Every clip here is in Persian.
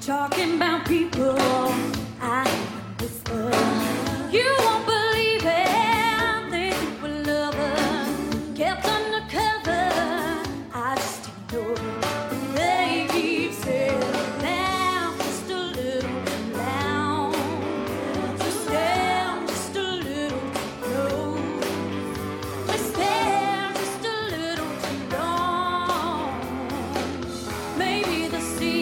Talking about people I whisper. You won't believe it. They were lovers, kept undercover. I just ignore it. They keep saying now, just a little now. Just down, just a little low. They stare just a little too long. Maybe the sea.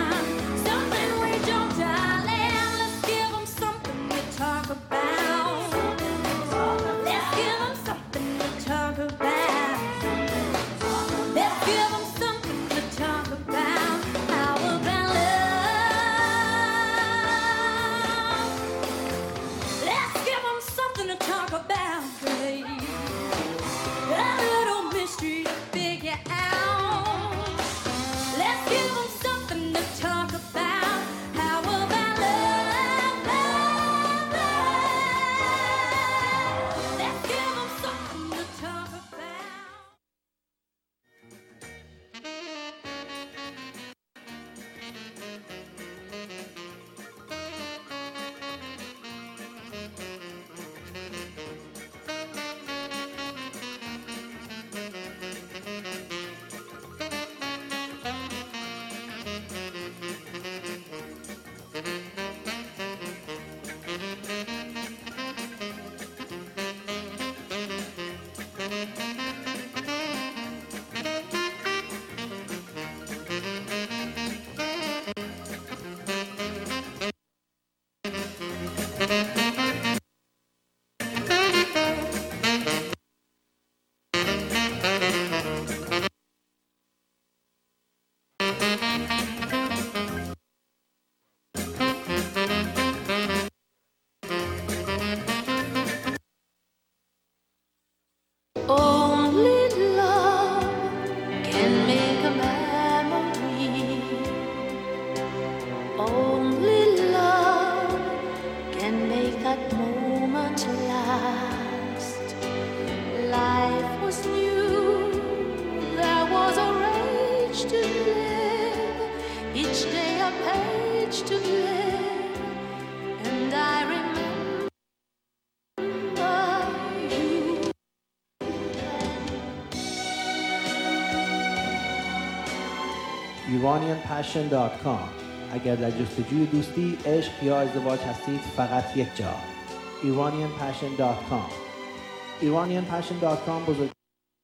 iranianpassion.com. اگر در جستجوی دوستی، عشق یا ازدواج هستید، فقط یک جا. iranianpassion.com. iranianpassion.com بزرگ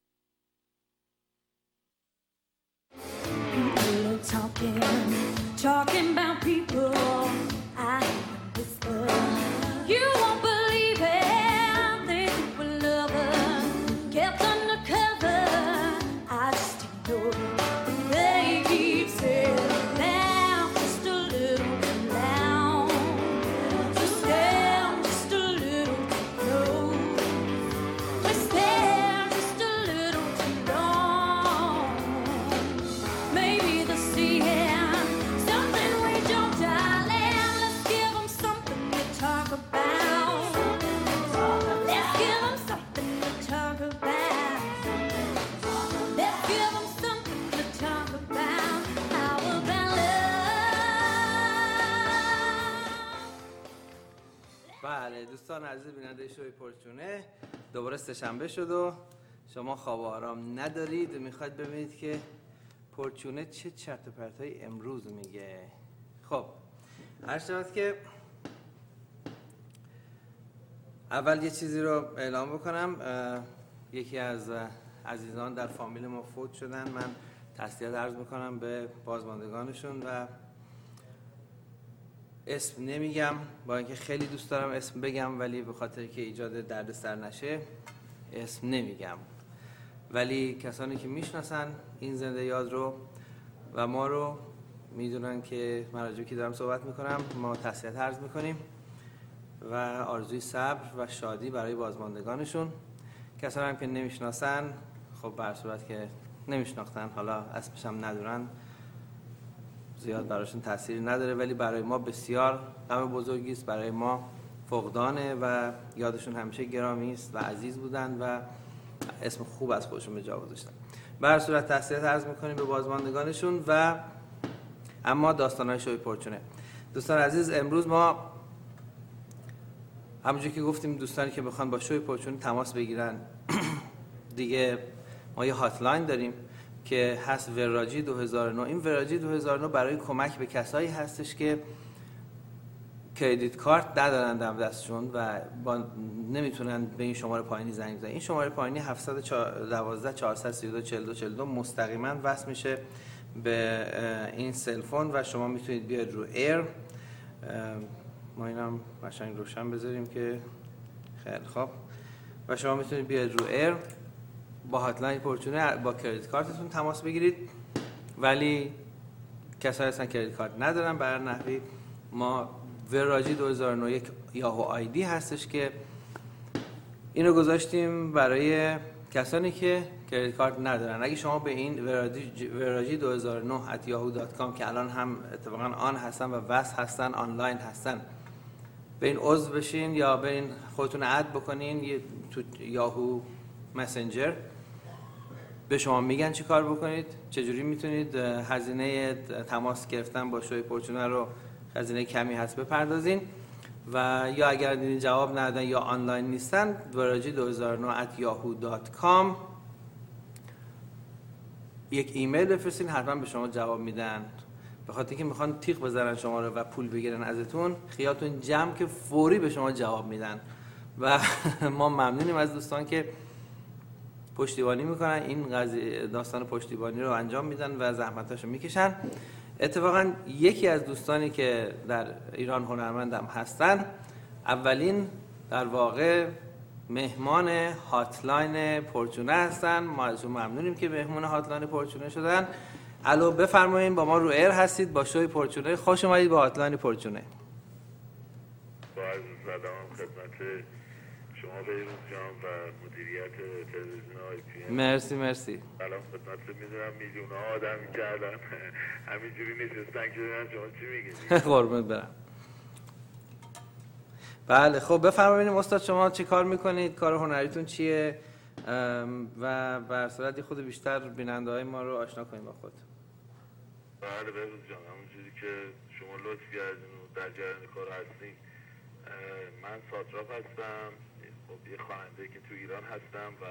Talking about people I whisper. You won't believe it. They were lovers, kept undercover. I just ignore it. They keep saying now, just a little now. Just down, just a little low. They stare just a little too long. Maybe the sea. بله دوستان عزیز بیننده شوی پرچونه، دوباره سه‌شنبه شد و شما خواب و آرام ندارید و میخواید ببینید که پرچونه چه چرت و پرتای امروز میگه. خب هر شود که اول یه چیزی رو اعلام بکنم. یکی از عزیزان در فامیل ما فوت شدن. من تسلیت عرض میکنم به بازماندگانشون و اسم نمیگم، با اینکه خیلی دوست دارم اسم بگم، ولی به خاطر که ایجاد دردسر نشه اسم نمیگم. ولی کسانی که میشناسن این زنده یاد رو و ما رو میدونن که من که دارم صحبت میکنم. ما تسلیت عرض میکنیم و آرزوی صبر و شادی برای بازماندگانشون. کسانی هم که نمیشناسن، خب به هر صورت که نمیشناختن، حالا اسمش هم ندونن، زیاد براشون تأثیری نداره، ولی برای ما بسیار غم بزرگی است. برای ما فقدانه و یادشون همیشه گرامی است و عزیز بودن و اسم خوب از خودشون به جا گذاشتن. به هر صورت تسلیت عرض میکنیم به بازماندگانشون و اما داستان‌های شوی پرچونه. دوستان عزیز، امروز ما همونجوری که گفتیم دوستانی که بخوان با شوی پرچونه تماس بگیرن دیگه ما یه هاتلاین داریم که هست وراجی 2009. این وراجی 2009 برای کمک به کسایی هستش که کردیت کارت ندارن در دستشون و نمیتونن به این شماره پایینی زنگ بزنن. این شماره پایینی 712 432 42 42 مستقیما وصل میشه به این سلفون و شما میتونید بیاید رو ایر. ما اینم قشنگ روشن بذاریم که خیلی خوب. و شما میتونید بیاید رو ایر با هاتلاین پرچونه با کردیت کارتتون تماس بگیرید، ولی کسایی هستن کردیت کارت ندارن برای نحوی ما وراجی 2009 یک یاهو آیدی هستش که اینو گذاشتیم برای کسانی که کردیت کارت ندارن. اگه شما به این وراجی 2009 @yahoo.com که الان هم اتفاقا آن هستن و وصل هستن، آنلاین هستن، به این عضو بشین یا به این خودتون اد بکنین تو یاهو مسنجر، به شما میگن چی کار بکنید، چجوری میتونید هزینه تماس گرفتن با شوی پرچونه رو هزینه کمی هست بپردازین. و یا اگر دیدین جواب ندادن یا آنلاین نیستن، وراجی 2009 @yahoo.com یک ایمیل بفرستین، حتما به شما جواب میدن. به خاطر اینکه میخوان تیغ بزنن شما رو و پول بگیرن ازتون، خیالتون جمع که فوری به شما جواب میدن. و ما ممنونیم از دوستان که پشتیبانی میکنن، این قضیه داستان پشتیبانی رو انجام میدن و زحمتاشو میکشن. اتفاقا یکی از دوستانی که در ایران هنرمندم هستن، اولین در واقع مهمان هاتلاین پرچونه هستن. ما ازشون ممنونیم که مهمان هاتلاین پرچونه شدن. الو بفرمایید، با ما رو ایر هستید با شوی پرچونه. خوش اومدید به هاتلاین پرچونه. با عرض سلام خدمت شما بیروز جان و مدیریت تلویزیون IPN. مرسی. سلام خدمت میدونم میلیون ها آدم کردن همینجوری نشستن که ببینن شما چی میگید. قربونت برم. بله خب بفرمایید استاد شما چی کار میکنید؟ کار هنریتون چیه؟ و بر صورت خود بیشتر بیننده های ما رو آشنا کنید با خود. بله بیروز جان، همونجوری که شما لطف کردین و در جریان کار هستین، من ساتراپ هستم. خب یه خواننده که تو ایران هستم و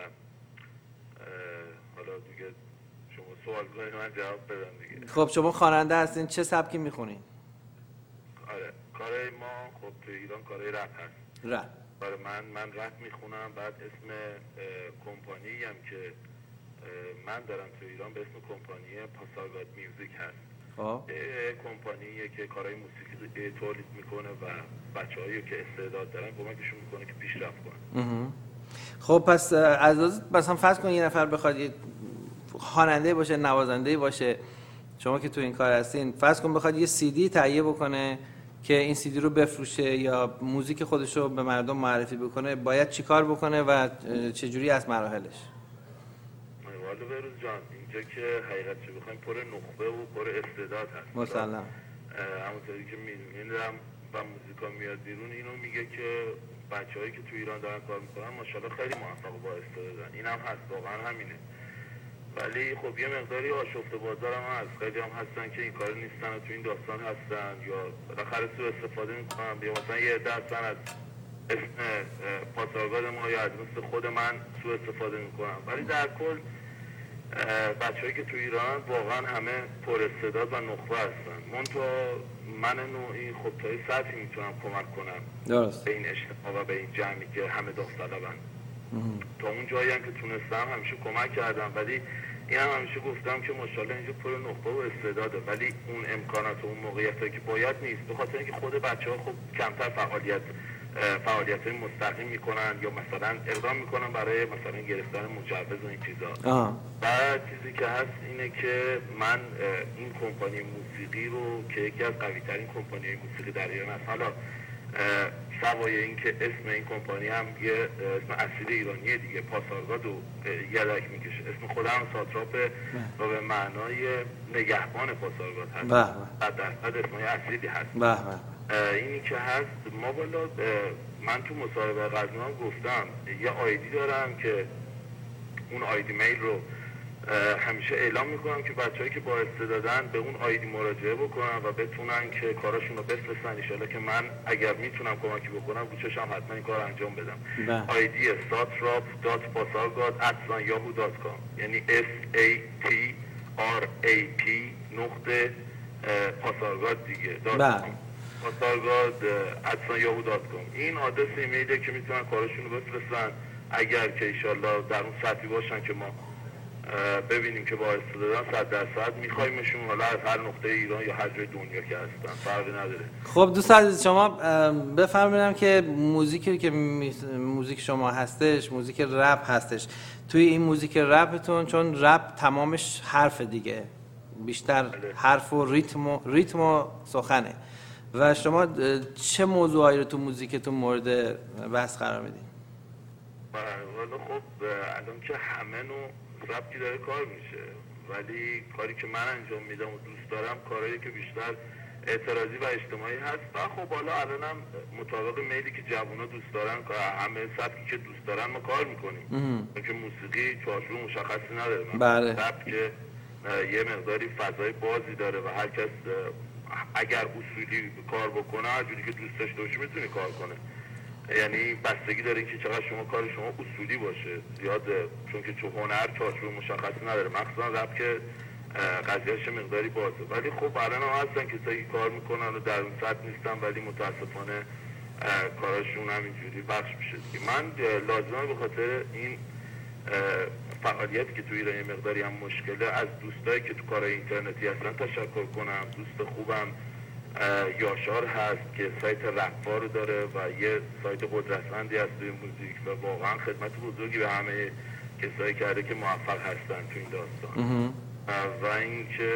حالا دیگه شما سوال کنید من جواب بدم دیگه. خب شما خواننده هستین، چه سبکی میخونین؟ آره کارهای ما خب تو ایران کارهای رپ هست. رپ. برای من رپ میخونم. بعد اسم کمپانی هم که من دارم تو ایران به اسم کمپانی پاسارگاد میوزیک هست. خب کمپانیه که کارهای موسیقی تولید میکنه و بچه‌هایی که استعداد دارن کمکشون میکنه که پیشرفت کنن. خب پس از مثلا فرض کن یه نفر بخواد یه خواننده باشه، نوازنده باشه، شما که تو این کار هستین، فرض کن بخواد یه CD تهیه بکنه که این CD رو بفروشه یا موزیک خودش رو به مردم معرفی بکنه، باید چی کار بکنه و چجوری از مراحلش؟ والا بروز جان، اینجا که حقیقتش بخوایم پر نخبه و پر استعداد هست. مسلم. همونطوری که می‌بینم و موزیکا میاد بیرون اینو میگه که بچه‌هایی که تو ایران دارن کار میکنن ماشاءالله خیلی موفق و با استعدادن. اینم هست، واقعا همینه. ولی خب یه مقداری آشفته بازار هم هست. خیلی هم هستن که این کار نیستن و تو این داستان هستن یا بالاخره سوء استفاده میکنن. یا مثلا یه عده هستن از اسم پاسارگاد ما یا از مثل خود من سوء استفاده میکنن. ولی در کل بچه‌هایی که تو ایران واقعا همه پر استعداد و نخبه هستن. منتها من نوعی خب تا یه سطحی میتونم کمک کنم درست به این اجتماع و به این جمعی که همه داوطلبن. تا اون جایی هم که تونستم همیشه کمک کردم. ولی این هم همیشه گفتم که ماشاءالله اینجا پر نخبه و استعداده، ولی اون امکانات و اون موقعیتی که باید نیست. به خاطر اینکه خود بچه‌ها خب کمتر فعالیت مستقیم میکنن یا مثلا اقدام میکنن برای مثلا گرفتن مجوز و این چیزا. بعد چیزی که هست اینه که من این کمپانی موسیقی رو که یکی از قوی ترین کمپانی موسیقی در ایران هست، حالا سوای این که اسم این کمپانی هم یه اسم اصیل ایرانیه دیگه، پاسارگاد و یدک میکشه، اسم خودم ساتراپه و به معنای نگهبان پاسارگاد هست. در اسمای اصیلی هست. اینی که هست ما بالا من تو مصاحبه قبلی هم گفتم یه آیدی دارم که اون آیدی میل رو همیشه اعلام میکنم که بچه‌هایی که با استعدادن به اون آیدی مراجعه بکنن و بتونن که کاراشون رو بفرستن، ان شاءالله که من اگر میتونم کمکی بکنم رو چشم حتما این کار انجام بدم. آیدی satrap.pasargad@yahoo.com، یعنی SATRAP دیگه pasargad@yahoo.com. این آدرس ایمیلیه که میتونن کاراشون رو بفرستن اگر که ان شاءالله در اون سطحی باشن که ما ببینیم که با استعدادن 100% میخوایمشون، حالا از هر نقطه ایران یا هر جای دنیا که هستن فرقی نداره. خب دوست عزیز شما بفرمایید که موزیکی که موزیک شما هستش موزیک رپ هستش، توی این موزیک رپتون چون رپ تمامش حرف دیگه، بیشتر حرف و ریتم و سخنه و شما چه موضوعایی رو تو موزیکتون مورد بحث قرار میدین؟ والا خب الان که همه نوع رپی داره کار میشه، ولی کاری که من انجام میدم و دوست دارم کارهایی که بیشتر اعتراضی و اجتماعی هست و خب حالا الانم مطابق میلی که جوونا دوست دارن که همه سبکی که دوست دارن ما کار میکنیم، که موسیقی چارچوب مشخصی نداره. بله. رپ که یه مقداری فضای بازی داره و هر کس اگر اصولی کار بکنه هر جوری که دوست داشته باشه میتونه کار کنه، یعنی بستگی داره که چقدر شما کار شما اصولی باشه زیاده، چون که چون هنر چارچوب مشخصی نداره، مخصوصا رپ که قضیهش مقداری بازه. ولی خب الان هم هستن کسایی که کار میکنن و در اون سطح نیستن ولی متاسفانه کاراشون همینجوری پخش میشه. من لازمه به خاطر این فعالیتی که تو ایران یه مقداری هم مشکله از دوستایی که تو کارهای اینترنتی هستن تشکر کنم. دوست خوبم یاشار هست که سایت رپا رو داره و یه سایت قدرتمندی هست توی موزیک و واقعا خدمت بزرگی به همه کسایی کرده که موفق هستن تو این داستان. و اینکه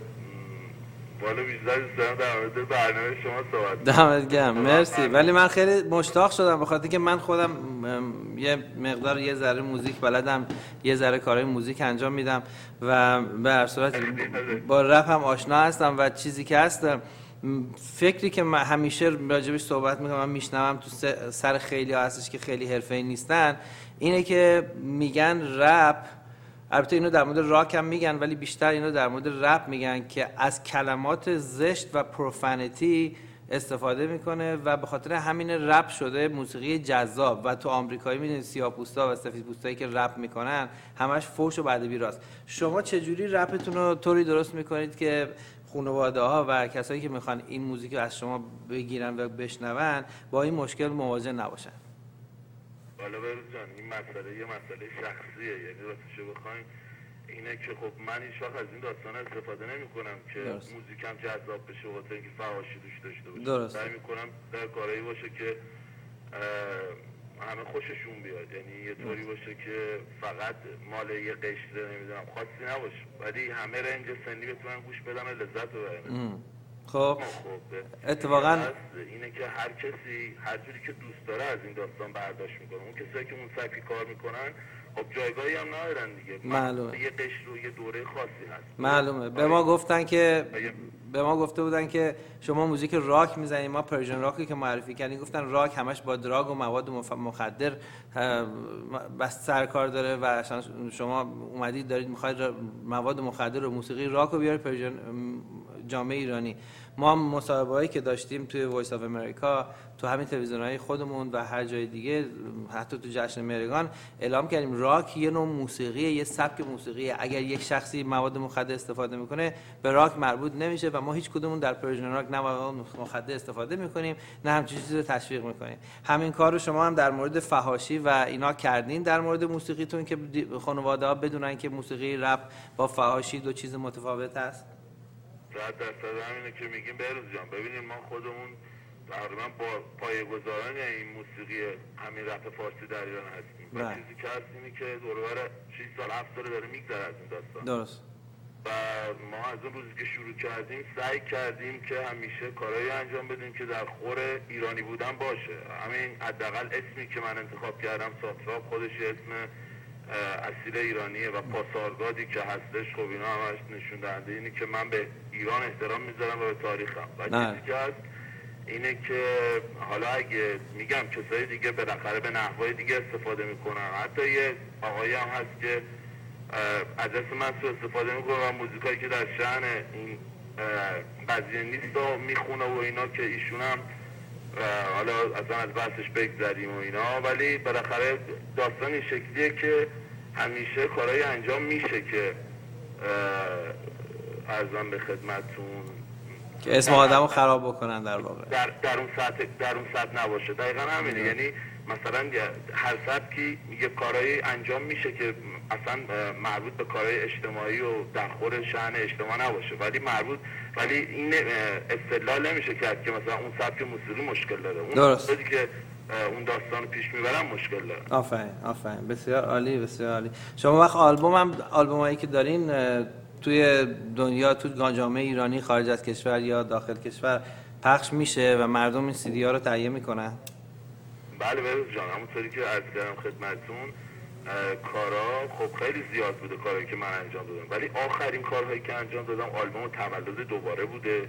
والا بیشتر دوست دارم در مورد برنامه شما صحبت دمت گرم، مرسی. ولی من خیلی مشتاق شدم به خاطر که من خودم یه مقدار یه ذره موزیک بلدم، یه ذره کارهای موزیک انجام میدم و به هر صورت با رپ هم آشنا هستم و چیزی که هست فکری که من همیشه راجبش صحبت میکنم، من میشنوم تو سر خیلی ها هستش که خیلی حرفه‌ای نیستن، اینه که میگن رپ، البته اینو در مورد راک هم میگن ولی بیشتر اینو در مورد رپ میگن که از کلمات زشت و پروفانیتی استفاده میکنه و به خاطر همین رپ شده موسیقی جذاب و تو آمریکایی میدونید سیاه‌پوستا و سفیدپوستایی که رپ میکنن همش فوش و بدبی راست. شما چجوری رپتون رو طوری درست میکنید که خانواده ها و کسایی که میخوان این موزیک رو از شما بگیرن و بشنون با این مشکل مواجه نباشن؟ والا بروز جان این مسئله یه مسئله شخصیه، یعنی راستش بخوایم اینه که خب من هیچ وقت از این داستان استفاده نمی کنم که موزیکم جذاب بشه و اینکه فحاشی دوش داشته باشه. سعی میکنم در کارهایی باشه که همه خوششون بیاد، یعنی یه طوری باشه که فقط مال یه قشر نمیدونم خاصی نباشه ولی همه رنج سنی بتونن گوش بدن و لذت ببرن. خب اتفاقا اینه که هر کسی هر جوری که دوست داره از این داستان برداشت میکنه. اون کسایی که اون سبکی کار میکنن خب جایگاهی هم ندارن دیگه، معلومه یه قشر و یه دوره خاصی هست. معلومه. به ما گفتن که به ما گفته بودن که شما موزیک راک میزنید، ما پرژن راکی که معرفی کردین گفتن راک همش با دراگ و مواد مخدر بس سرکار داره و شما اومدید دارید میخواید مواد مخدر و موسیقی راک رو بیارید پرژن جامعه ایرانی. ما مصاحبه‌ای که داشتیم توی وایس آف امریکا، تو همین تلویزیون‌های خودمون و هر جای دیگه، حتی تو جشن مرگان اعلام کردیم راک یه نوع موسیقیه، یه سبک موسیقیه. اگر یک شخصی مواد مخدر استفاده میکنه به راک مربوط نمیشه و ما هیچ کدومون در پرژن راک نه مواد مخدر استفاده میکنیم نه همچین چیزی رو تشویق میکنیم. همین کار رو شما هم در مورد فحاشی و اینا کردین در مورد موسیقیتون که خانواده‌ها بدونن که موسیقی رپ با فحاشی دو چیز متفاوت است. 100% همینه که میگیم بهروز جان. ببینید ما خودمون تقریبا با پایه‌گذاران این موسیقی همین رپ فارسی در ایران هستیم و چیزی که هست اینه که دور و بر 6 سال 7 سال داره میگذره از این داستان. درست. و ما از اون روزی که شروع کردیم سعی کردیم که همیشه کارهایی انجام بدیم که در خور ایرانی بودن باشه. همین حداقل اسمی که من انتخاب کردم ساتراب خودش اسم اصیل ایرانیه و پاسارگادی که هستش خب اینا همش نشون دهنده اینه که من به ایران احترام میذارم و به تاریخم. و چیزی که هست اینه که حالا اگه میگم کسای دیگه بالاخره به نحوهای دیگه استفاده میکنن، حتی یه آقایی هم هست که از دست من سوء استفاده میکنه و موزیکایی که در شأن این قضیه نیست و میخونه و اینا که ایشون هم حالا اصلا از بحثش بگذریم و اینا، ولی بالاخره داستان این شکلیه که همیشه کارهای انجام میشه که عرضم به خدمتون که اسم آدم رو خراب بکنن در واقع در اون سطح نباشه. دقیقا همینه. یعنی مثلا هر سبکی یه کارهای انجام میشه که اصلا مربوط به کارهای اجتماعی و در خور شأن اجتماع نباشه، ولی این استدلال نمیشه کرد که مثلا اون سبک موسیقی مشکل داره، اون چیزی که اون داستان پیش میبرن مشکل داره. آفرین بسیار عالی بسیار عالی. شما وقت آلبومایی که دارین توی دنیا، تو جامعه ایرانی، خارج از کشور یا داخل کشور پخش میشه و مردم این سی دی ها رو تهیه میکنن؟ بله بروز جان، همونطوری که عرض کردم خدمتتون کارا خب خیلی زیاد بوده کارهایی که من انجام دادم، ولی آخرین کارهایی که انجام دادم آلبوم تولد دوباره بوده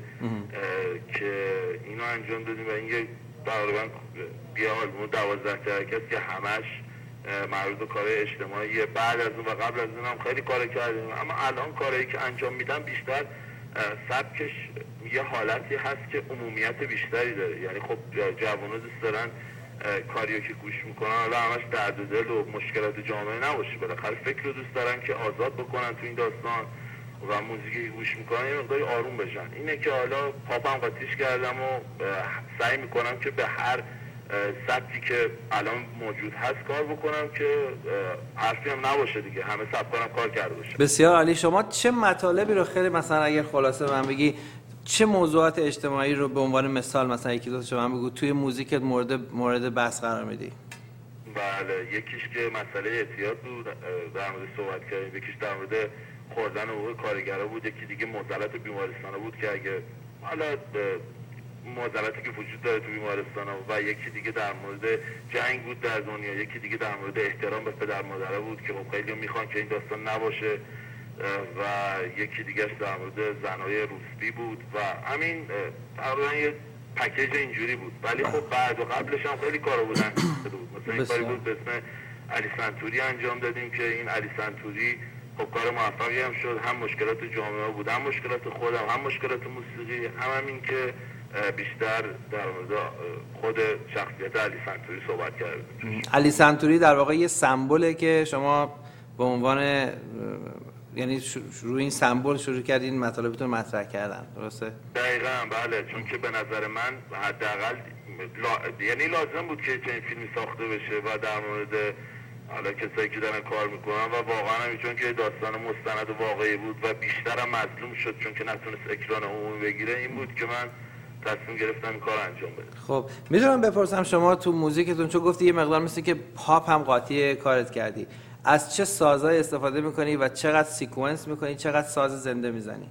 که اینو انجام دادیم و این یه تقریبا یه آلبوم 12 ترک است که همش مربوط به کارهای اجتماعی. بعد از اون و قبل از اون هم خیلی کار کردیم، اما الان کارهایی که انجام میدم بیشتر سبکش یه حالتی هست که عمومیت بیشتری داره. یعنی خب جوان‌ها دوست دارن کاریو که گوش میکنن حالا همش درد و دل و مشکلات جامعه نباشه، بالاخره فکر رو دوست دارن که آزاد بکنن تو این داستان و موزیکی که گوش میکنن یه مقداری آروم بشن. اینه که حالا پاپم قاطیش کردم و سعی میکنم که به هر سبکی که الان موجود هست کار بکنم که حرفی هم نباشه دیگه، همه سبکارم کار کرده باشه. بسیار عالی. شما چه مطالبی رو خیلی مثلا اگر خلاصه من بگی چه موضوعات اجتماعی رو به عنوان مثال مثلا یکی دو تا شما بگو توی موزیکت مورد بحث قرار میدی؟ بله، یکیش که مسئله اعتیاد بود در مورد صحبت کردیم، یکیش در مورد خوردن حقوق کارگرها بود، یکی دیگه معضلات بیمارستانا بود که اگه حالا معضلاتی که وجود داره تو بیمارستانا، و یکی دیگه در مورد جنگ بود در دنیا، یکی دیگه در مورد احترام به پدر مادرها بود که خب خیلی میخوان که این داستان نباشه، و یکی دیگهش در مورد زنای روسپی بود و همین تقریبا یه پکیج اینجوری بود. ولی خب بعد و قبلش هم خیلی کارا بودن مثلا این کاری بود به اسم علی سنتوری انجام دادیم که این علی سنتوری خب کار موفقی هم شد، هم مشکلات جامعه بود، هم مشکلات خودم، هم مشکلات موسیقی، هم این که بیشتر در مورد خود شخصیت علی سنتوری صحبت کردیم. علی سنتوری در واقع یه سمبوله که شما به عنوان یعنی روی این سمبل شروع کردین مطالبتون مطرح کردن، درسته؟ دقیقاً بله، چون که به نظر من حداقل یعنی لازم بود که این فیلمی ساخته بشه و در مورد حالا کسایی که دارن کار میکنن و واقعا هم چون که داستان مستند و واقعی بود و بیشتر هم مظلوم شد چون که نتونست اکران عمومی بگیره، این بود که من تصمیم گرفتم این کار انجام بدم. خب میتونم بپرسم شما تو موزیکتون چون گفتی یه مقدار مثل که پاپ هم قاطی کارت کردی، از چه سازهای استفاده میکنی و چقدر سیکونس میکنی، چقدر ساز زنده میزنی؟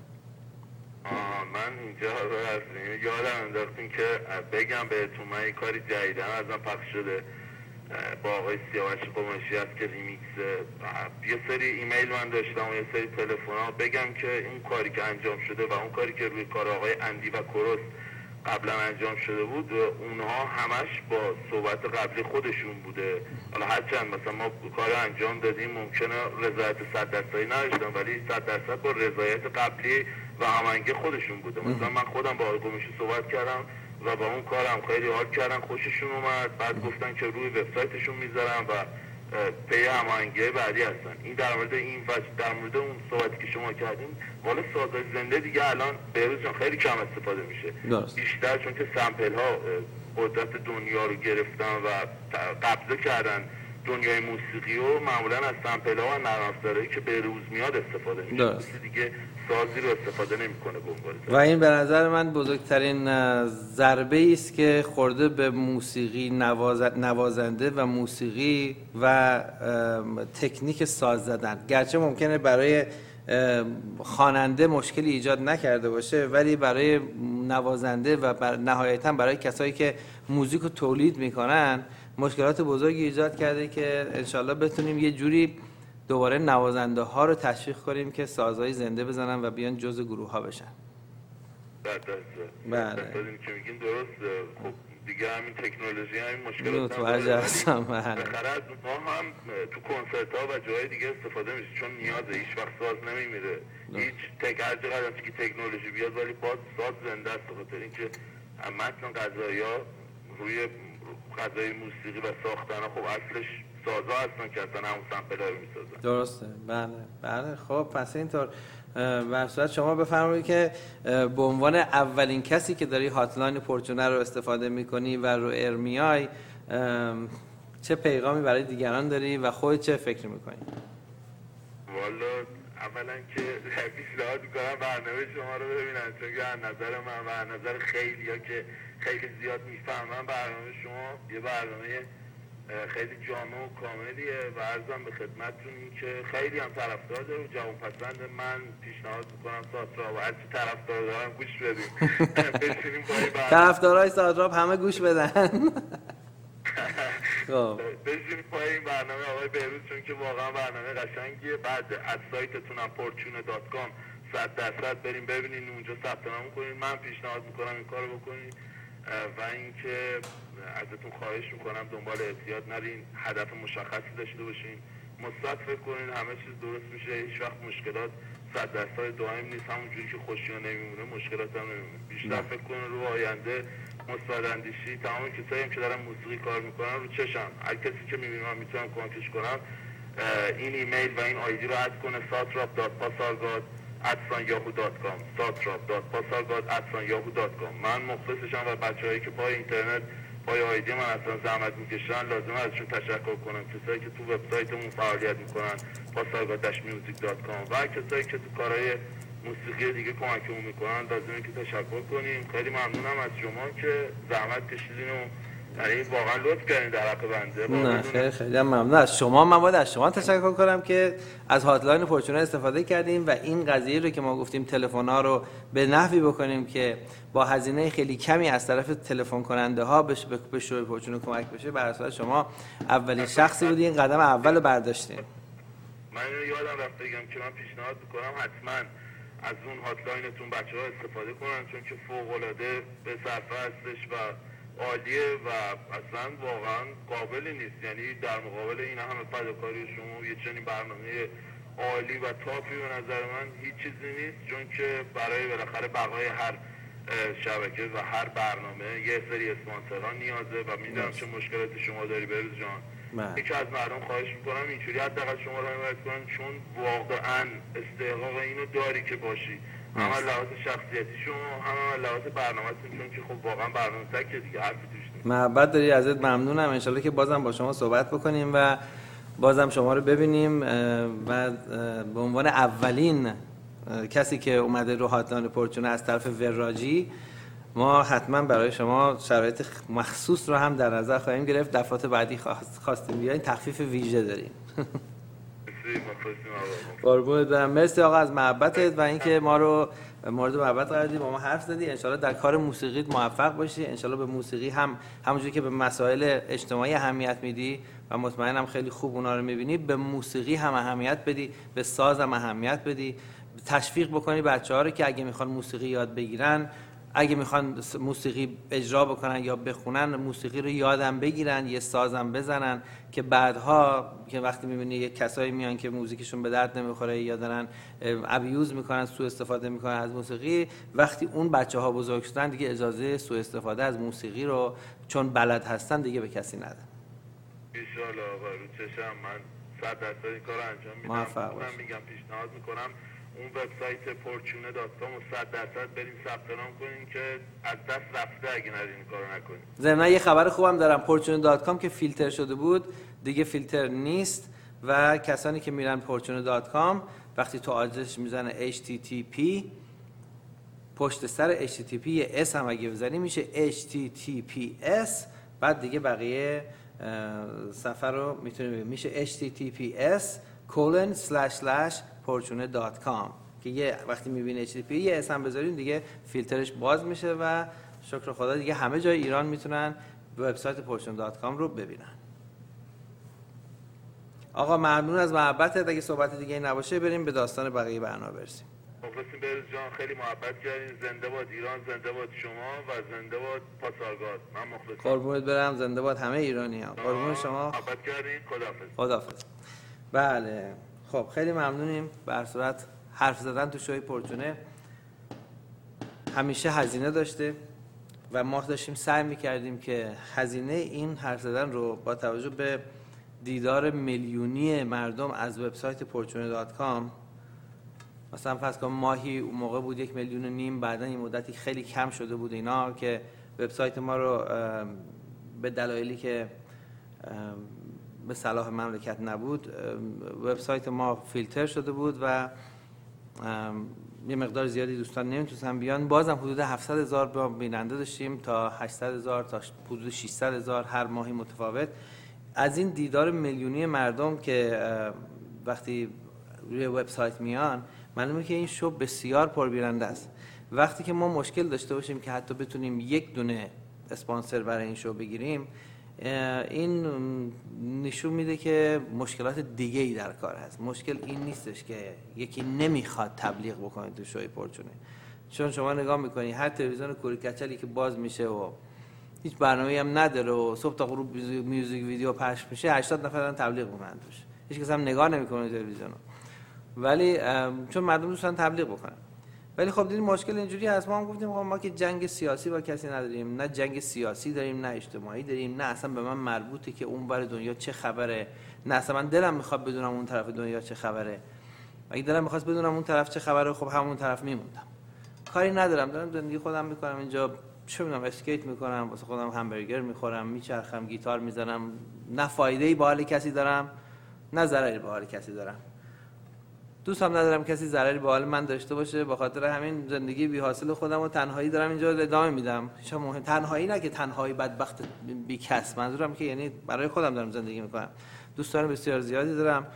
من اینجا یادم انداختیم که بگم بهتون من یه کاری جدیدن ازم پخش شده با آقای سیاوش قمشی هست که ریمیکس، یه سری ایمیل من داشتم و یه سری تلفن ها بگم که این کاری که انجام شده و اون کاری که روی کار آقای اندی و کوروس قبلا انجام شده بود اونها همش با صحبت قبلی خودشون بوده. حالا هرچند مثلا ما کار انجام دادیم ممکنه رضایت 100% نداشتن ولی 100% با رضایت قبلی و هماهنگی خودشون بوده. مثلا من خودم با آقای قمشی صحبت کردم و با اون کارم خیلی حال کردن، خوششون اومد، بعد گفتن که روی وبسایتشون میذارن و پی هماهنگی بعدی هستن. این در مورد این و در مورد اون صحبتی که شما کردیم والا سازهای زنده دیگه الان بهروز جان خیلی کم استفاده میشه بیشتر چون که سمپل ها قدرت دنیا رو گرفتن و قبضه کردن دنیای موسیقی و معمولا از سمپل ها و نرم افزارهایی که بهروز میاد استفاده میشه، دیگه سازی رو استفاده نمیکنه به. و این به نظر من بزرگترین ضربه است که خورده به موسیقی نوازنده و موسیقی و تکنیک ساز زدن. گرچه ممکنه برای خواننده مشکلی ایجاد نکرده باشه ولی برای نوازنده و نهایتاً برای کسایی که موزیک رو تولید میکنن مشکلات بزرگی ایجاد کرده که انشالله بتونیم یه جوری دوباره نوازنده ها رو تشویق کنیم که سازهای زنده بزنن و بیان جزء گروه ها بشن. بله. که میگین درست. خب دیگه همین تکنولوژی همین مشکلات متوجه هستم. بالاخره از ما هم تو کنسرت ها و جای دیگه استفاده میشه، چون نیازه، هیچ وقت ساز نمیمیره، هیچ هر چقدر که تکنولوژی بیاد ولی باز ساز زنده است، بخاطر اینکه متن غذایی‌ها روی غذای موسیقی و ساختن خب اصلش سازا هستن که اصلا همون سمپل‌ها رو میسازن. درسته، بله. خب پس اینطور به صورت شما بفرمایید که به عنوان اولین کسی که داری هاتلاین پورچونه رو استفاده میکنی و رو ارمیای، چه پیغامی برای دیگران داری و خودت چه فکر میکنی؟ والا اولا که پیشنهاد میکنم برنامه شما رو ببینن، چون که از نظر من و از نظر خیلی‌ها که خیلی زیاد میفهمن برنامه شما یه برنامه خیلی جامع و کاملیه و عرضم به خدمتتون این که خیلی هم طرفدار داره و جوانپسند. من پیشنهاد میکنم ساتراب و هرچی طرفدار دارم گوش بدیم. بشینیم پای برنامه. طرفدارای ساتراب همه گوش بدن. خب بشینیم پای این برنامه آقای بهروز، چون که واقعا برنامه قشنگیه. بعد از سایتتون هم portune.com 100% بریم ببینین، اونجا ثبت نام کنین. من پیشنهاد میکنم این کارو بکنین و اینکه ازتون خواهش میکنم دنبال اعتیاد نرین، هدف مشخصی داشته باشین، مثبت فکر کنین، همه چیز درست میشه. هیچ وقت مشکلات 100% دائم نیست، همونجوری که خوشی‌ها نمیمونه مشکلات هم نمیمونه. بیشتر فکر کنین رو آینده، مثبت اندیشی. تمام کسایی هم که دارن موسیقی کار میکنن رو چشم، هر کسی که میبینم من میتونم کمکش کنم این ایمیل و این آیدی رو اد کنه satrap.pasargad@yahoo.com satrap.pasargad@yahoo.com. من مخلصشم و بچه‌هایی که پای اینترنت پای آیدی من اصلا زحمت میکشن لازمه ازشون تشکر کنم. کسایی که تو وبسایتمون فعالیت میکنن pasargad-music.com و کسایی که تو کارهای موسیقی دیگه کمکمون میکنن لازمه که تشکر کنیم. خیلی ممنونم از شما که زحمت کشیدین و یعنی واقعا لطف کردین در حق بنده. نه خیلی ممنون از شما. من باید از شما تشکر کنم که از هاتلاین پورچونه استفاده کردیم و این قضیه رو که ما گفتیم تلفن‌ها رو به نحوی بکنیم که با هزینه خیلی کمی از طرف تلفن کننده ها به شروع پورچونه کمک بشه. بر اساس شما اولین شخصی بودی این قدم اول برداشتین. من یادم رفت بگم که من پیشنهاد می‌کنم حتما از اون هاتلاینتون بچه‌ها استفاده کنن، چون که فوق‌العاده به صرفه هستش و عالیه و اصلا واقعا قابلی نیست. یعنی در مقابل این همه فداکاری شما یه چنین برنامه عالی و تاپی به نظر من هیچ چیزی نیست، چون که برای بالاخره بقای هر شبکه و هر برنامه یه سری اسپانسرها نیازه و میدونم چه مشکلاتی شما داری بروز جان. یکی از مردم خواهش میکنم اینجوری حداقل شما رو حمایت کنن، چون واقعا استحقاق اینو داری که باشی، هم لحاظ شخصیتی شما هم لحاظ برنامه‌تون، چون که خب واقعا برنامه تکه دیگه حرفی توش نیست. محبت داری، ازت ممنونم. انشالله که بازم با شما صحبت بکنیم و بازم شما رو ببینیم و به عنوان اولین کسی که اومده رو هاتلاین پورچونه از طرف وراجی، ما حتما برای شما شرایط مخصوص رو هم در نظر خواهیم گرفت. دفعات بعدی خواستیم بیاین تخفیف ویژه داریم. قربونت برم. مرسی آقا از محبتت و اینکه ما رو مورد محبت قرار دادی، با ما حرف زدی. انشالله در کار موسیقیت موفق باشی. انشالله به موسیقی هم همونجوری که به مسائل اجتماعی اهمیت میدی و مطمئنم خیلی خوب اونا رو میبینی، به موسیقی هم اهمیت بدی، به ساز هم اهمیت بدی، تشویق بکنی بچه‌ها رو که اگه میخوان موسیقی یاد بگیرن، اگه میخوان موسیقی اجرا بکنن یا بخونن، موسیقی رو یادم بگیرن، یه سازم بزنن که بعدها که وقتی میبینی یه کسایی میان که موزیکشون به درد نمیخوره یا دارن ابیوز میکنن، سوء استفاده میکنن از موسیقی، وقتی اون بچه‌ها بزرگ شدن دیگه اجازه سوء استفاده از موسیقی رو چون بلد هستن دیگه به کسی ندن. ان شاء الله آقا رو چشم، من 100% این کارو انجام میدم. من میگم پیشنهاد میکنم اون وبسایت portune.com و 100% بریم ثبت نام کنین که از دست رفته اگه این کارو نکنین. ضمن یه خبر خوبم دارم، portune.com که فیلتر شده بود دیگه فیلتر نیست و کسانی که میرن portune.com وقتی تو آدرسش میزنه http پشت سر http یه اس هم اگه بزنی میشه https، بعد دیگه بقیه صفحه رو میتونی ببینی، میشه https://portune.com که یه وقتی میبینی http یه اس هم بذارین دیگه فیلترش باز میشه و شکر خدا دیگه همه جای ایران میتونن وبسایت portune.com رو ببینن. آقا ممنون از محبتت. اگه صحبت دیگه نباشه بریم به داستان بقیه برنامه برسیم. مخلصیم بهروز جان، خیلی محبت کردین. زنده باد ایران، زنده باد شما و زنده باد پاسارگاد. من مخلصم. قربونت برم، زنده باد همه ایرانی‌ها. قربون شما. محبت کردین. خداحافظ. بله خب خیلی ممنونیم. به هر صورت حرف زدن تو شوی پرچونه همیشه هزینه داشته و ما داشتیم سعی می‌کردیم که هزینه این حرف زدن رو با توجه به دیدار میلیونی مردم از وبسایت porchune.com، مثلا فرض کن ماهی اون موقع بود 1.5 میلیون، بعداً این مدتی خیلی کم شده بود اینا که وبسایت ما رو به دلایلی که به صلاح مملکت نبود وبسایت ما فیلتر شده بود و یه مقدار زیادی دوستان نمیتونستن بیان. بازم حدود 700,000 بیننده داشتیم تا 800,000 تا حدود 600,000 هر ماهی متفاوت. از این دیدار میلیونی مردم که وقتی روی وبسایت میان معلومه که این شو بسیار پربیننده است. وقتی که ما مشکل داشته باشیم که حتی بتونیم یک دونه اسپانسر برای این شو بگیریم، این نشون میده که مشکلات دیگه ای در کار هست. مشکل این نیستش که یکی نمیخواد تبلیغ بکنه تو شوی پرچونه، چون شما نگاه میکنی هر تلویزیون کوری کچلی که باز میشه و هیچ برنامه‌ای هم نداره و صبح تا غروب میوزیک ویدیو پخش میشه، 80 نفر دارن تبلیغ میکنن توش، هیچ کس هم نگاه نمیکنه تلویزیونو، ولی چون مردم دوستان تبلیغ بکنن. ولی خب دیدیم مشکل اینجوری هست. ما هم گفتیم ما که جنگ سیاسی با کسی نداریم، نه جنگ سیاسی داریم نه اجتماعی داریم، نه اصلا به من مربوطه که اون بر دنیا چه خبره، نه اصلا من دلم میخواد بدونم اون طرف دنیا چه خبره. اگه دلم میخواست بدونم اون طرف چه خبره خب همون طرف میموندم، کاری ندارم، دارم زندگی خودم میکنم اینجا، چه میدونم اسکیت میکنم واسه خودم، همبرگر میخورم، میچرخم، گیتار میزنم، نه فایده‌ای به حال کسی دارم نه ضرری به حال کسی دارم. دوست هم ندارم کسی ضرری به حال من داشته باشه، به خاطر همین زندگی بی حاصل خودم و تنهایی دارم اینجا ادامه میدم. چه مهم تنهایی، نه که تنهایی بدبخت بی کس، منظورم که یعنی برای خودم دارم زندگی میکنم. دوستان بسیار زیادی دارم،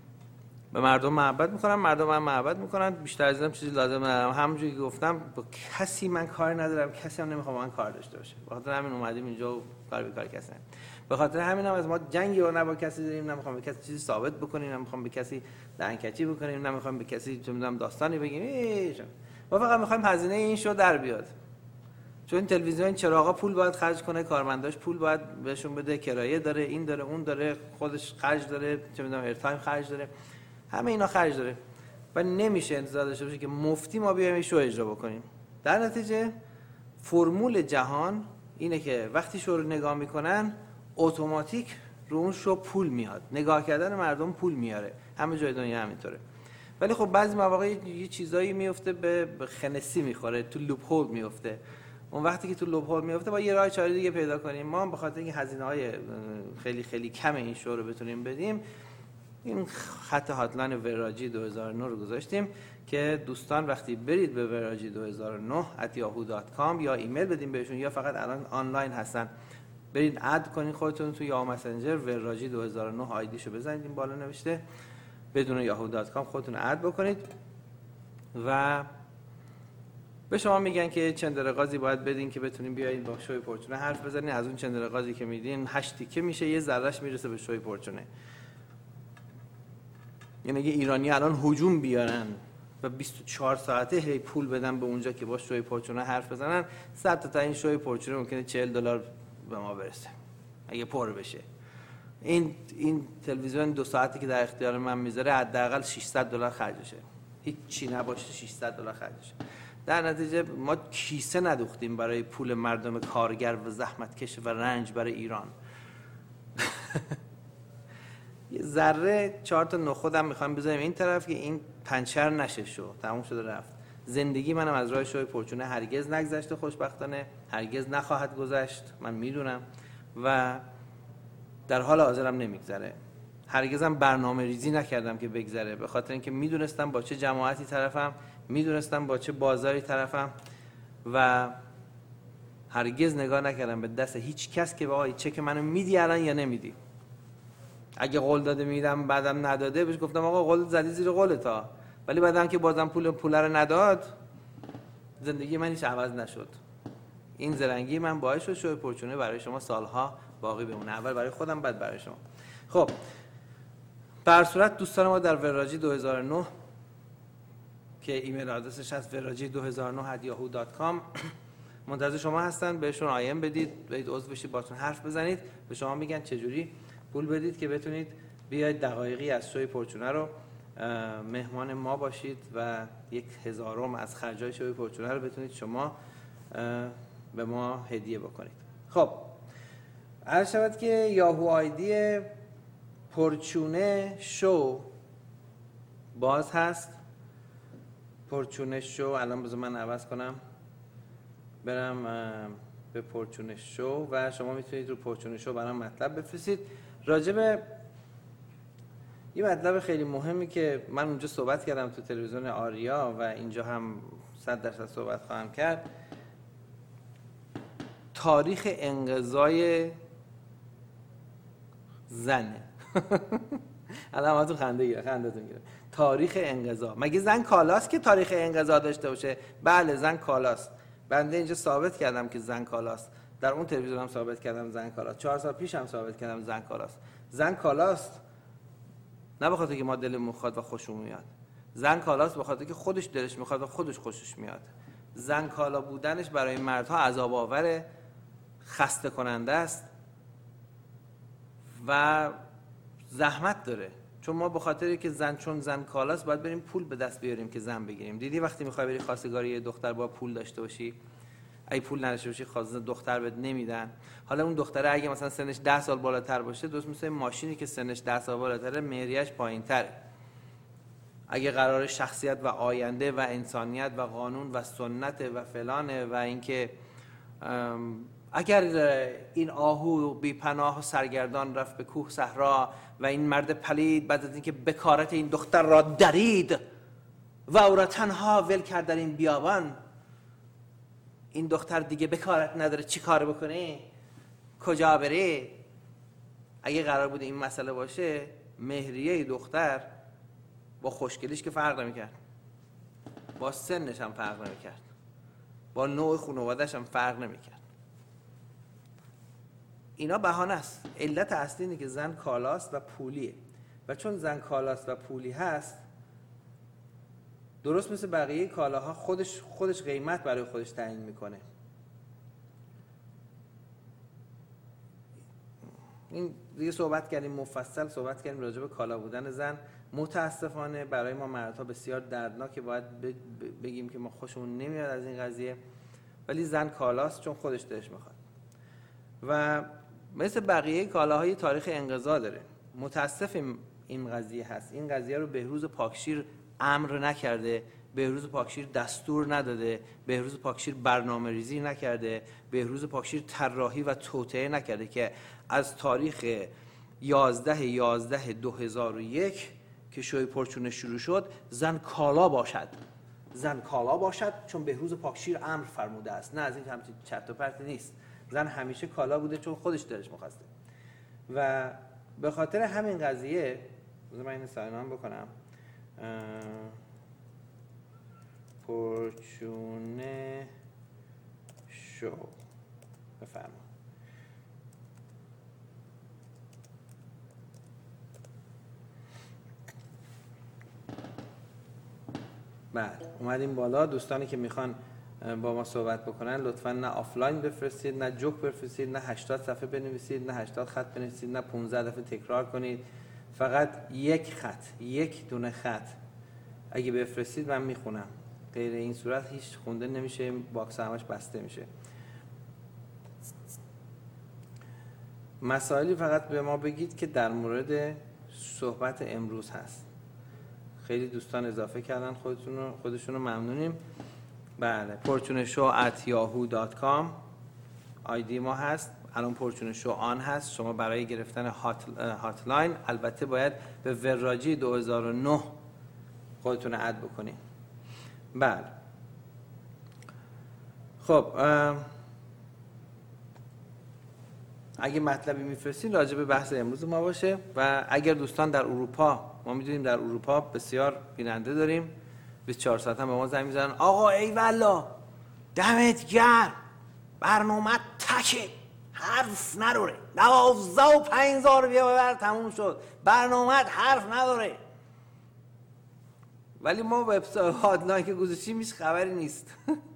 به مردم محبت میکنم، مردم هم محبت میکنن، بیشتر از اینم چیزی لازم ندارم. همونجوری که گفتم با کسی من کار ندارم، کسی هم نمیخوام من کار داشته باشه، به خاطر همین اومدیم اینجا و کار بیکار کسی. به خاطر همین هم از ما جنگی و نه با کسی داریم، نه میخوام به کسی چیزی ثابت بکنیم، نه میخوام به کسی دهنکجی بکنیم، نه میخوام به کسی چه میدونم داستانی بگیم. ما فقط میخوایم هزینه این شو در بیاد، چون این تلویزیون چراغا پول باید خرج کنه، کارمنداش پول باید بهشون بده، کرایه داره، این داره اون داره، خودش خرج داره، چه میدونم ایرتایم خرج داره، همه اینا خرج داره و نمیشه انتظار داشته باشه که مفتی ما بیایم این شو اجرا بکنیم. در نتیجه فرمول جهان اینه که وقتی شو رو نگاه میکنن اتوماتیک رو اون شو پول میاد، نگاه کردن مردم پول میاره، همه جای دنیا همینطوره. ولی خب بعضی مواقع یه چیزایی میفته به خنسی میخوره، تو لوپ هول میفته. اون وقتی که تو لوپ هول میفته با یه راه چاره دیگه پیدا کنیم. ما به خاطر اینکه هزینه‌های خیلی خیلی کم این شو رو بتونیم بدیم، این خط هاتلاین وراجی 2009 رو گذاشتیم که دوستان وقتی برید به وراجی 2009@yahoo.com یا ایمیل بدین بهشون یا فقط الان آنلاین هستن، برید اد کنین خودتون تو یاهو مسنجر وراجی 2009 آیدیشو بزنید، این بالا نوشته، بدون yahoo.com خودتون اد بکنید و به شما میگن که چند رقاضی باید بدین که بتونین بیاین با شوی پرچونه حرف بزنین. از اون چند رقاضی که میدین 8 تیکه میشه، یه ذرهش میرسه به شوی پرچونه. یعنی اگه ایرانی الان هجوم بیارن و 24 ساعته هی پول بدن به اونجا که با شوی پرچونه حرف بزنن، 100 تا این شوی پرچونه ممکنه $40 به ما برسه اگه پر بشه. این تلویزیون 2 ساعتی که در اختیار من میذاره حداقل $600 خرجشه، هیچ چی نباشه $600 خرجشه. در نتیجه ما کیسه ندوختیم برای پول مردم کارگر و زحمتکش و رنج برای ایران. یه ذره 4 تا نخودم میخوایم بذاریم این طرف که این پنچر نشه، شو تموم شده رفت. زندگی منم از راه شوی پرچونه هرگز نگذشته، خوشبختانه هرگز نخواهد گذشت، من میدونم و در حال حاضرم نمیگذره. هرگزم برنامه ریزی نکردم که بگذره، به خاطر اینکه میدونستم با چه جماعتی طرفم، میدونستم با چه بازاری طرفم و هرگز نگاه نکردم به دست هیچ کس که آقا چک منو میدی الان یا نمیدی. اگه قول داده میدم بعدم نداده بهش گفتم آقا قول زدی زیر قولت ها، ولی بعدم که بازم پول رو نداد زندگی من هیچ عوض نشد. این زرنگی من باعث شد شوی پرچونه برای شما سالها باقی بمونه، اول برای خودم بعد برای شما. خب به هر صورت دوستان ما در وراجی 2009 که ایمیل آدرسش هست veraji2009@yahoo.com. منتظر شما هستن، بهشون آیم بدید، برید عضو بشید، باتون حرف بزنید، به شما میگن چجوری پول بدید که بتونید بیاید دقایقی از شوی پرچونه رو مهمان ما باشید و 1/1000 از خرجای شوی پرچونه رو بتونید شما به ما هدیه بکنید. خب عرض شود که یاهو آیدی پرچونه شو باز هست. پرچونه شو الان بذار من عوض کنم، برم به پرچونه شو و شما میتونید رو پرچونه شو برام مطلب بفرستید راجع به یه مطلب خیلی مهمی که من اونجا صحبت کردم تو تلویزیون آریا و اینجا هم 100% صحبت خواهم کرد. تاریخ انقضای زنه. الان همتون خنده‌تون گرفت. تاریخ انقضا. مگه زن کالاست که تاریخ انقضا داشته باشه؟ بله زن کالاست. بنده اینجا ثابت کردم که زن کالاست. در اون تلویزیون هم ثابت کردم زن کالاست. 4 سال پیش هم ثابت کردم زن کالاست. زن کالاست نه به خاطر که ما دلمون میخواد و خوشمون میاد. زن کالاست به خاطر که خودش دلش میخواد و خودش خوشش میاد. زن کالا بودنش برای مردها عذاب آور، خسته کننده است و زحمت داره. چون ما به خاطری که چون زن کالاست باید بریم پول به دست بیاریم که زن بگیریم. دیدی وقتی میخوای بری خواستگاری یه دختر با پول داشته باشی، اگه پول نداشته باشی خواست دختر بهت نمیدن. حالا اون دختره اگه مثلا سنش 10 سال بالاتر باشه، درست مثل ماشینی که سنش 10 سال بالاتره مهریه‌اش پایین‌تره. اگه قرار شخصیت و آینده و انسانیت و قانون و سنت و فلانه و اینکه اگر این آهو بی پناه و سرگردان رفت به کوه صحرا و این مرد پلید بعد از اینکه بکارت این دختر را درید و او را تنها ول کرد در این بیابان، این دختر دیگه بکارت نداره چی کار بکنه، کجا بره؟ اگه قرار بوده این مسئله باشه، مهریه دختر با خوشگلیش که فرق نمی‌کرد، با سنش هم فرق نمی‌کرد، با نوع خانواده‌اش هم فرق نمی‌کرد. اینا بهانه است. علت اصلی اینه که زن کالاست و پولیه و چون زن کالاست و پولی هست، درست مثل بقیه کالاها خودش قیمت برای خودش تعیین میکنه. این دیگه صحبت کردیم، مفصل صحبت کردیم راجع به کالا بودن زن. متاسفانه برای ما مردها بسیار دردناکه، باید بگیم که ما خوشمون نمیاد از این قضیه، ولی زن کالاست چون خودش دلش میخواد و مثل بقیه کالاهای تاریخ انقضا داره. متاسفیم این قضیه هست. این قضیه رو بهروز پاکشیر امر نکرده، بهروز پاکشیر دستور نداده، بهروز پاکشیر برنامه ریزی نکرده، بهروز پاکشیر طراحی و توطئه نکرده که از تاریخ 11/11/2001 که شوی پرچونه شروع شد زن کالا باشد. زن کالا باشد چون بهروز پاکشیر امر فرموده است. نه از این همچین چرت و پرت نیست. زن همیشه کالا بوده چون خودش دلش می‌خواسته و به خاطر همین قضیه من اینو ساین بکنم. پرچونه شو بفرمایید. بله اومدیم بالا. دوستانی که میخوان با ما صحبت بکنن لطفاً نه آفلاین بفرستید، نه جوک بفرستید، نه 80 صفحه بنویسید، نه 80 خط بنویسید، نه 15 دفعه تکرار کنید. فقط یک خط، یک دونه خط اگه بفرستید من میخونم. غیر این صورت هیچ خونده نمیشه، باکس همش بسته میشه. مسائلی فقط به ما بگید که در مورد صحبت امروز هست. خیلی دوستان اضافه کردن خودشونو ممنونیم. بله portuneshow@yahoo.com آیدی ما هست. الان پرچونه شو آن هست. شما برای گرفتن هاتلاین البته باید به وراجی 2009 خودتون اد بکنید. بله خب اگه مطلبی میفرستین راجع به بحث امروز ما باشه و اگر دوستان در اروپا، ما میدونیم در اروپا بسیار بیننده داریم، 24 ساعت هم به ما زنگ میزنن آقا ای والا دمت گرم برنامه تکه حرف نداره 12,000 بیا ببر تموم شد برنامه حرف نداره. ولی ما وبسایت هاتلاین که گذاشتیم هیچ خبری نیست.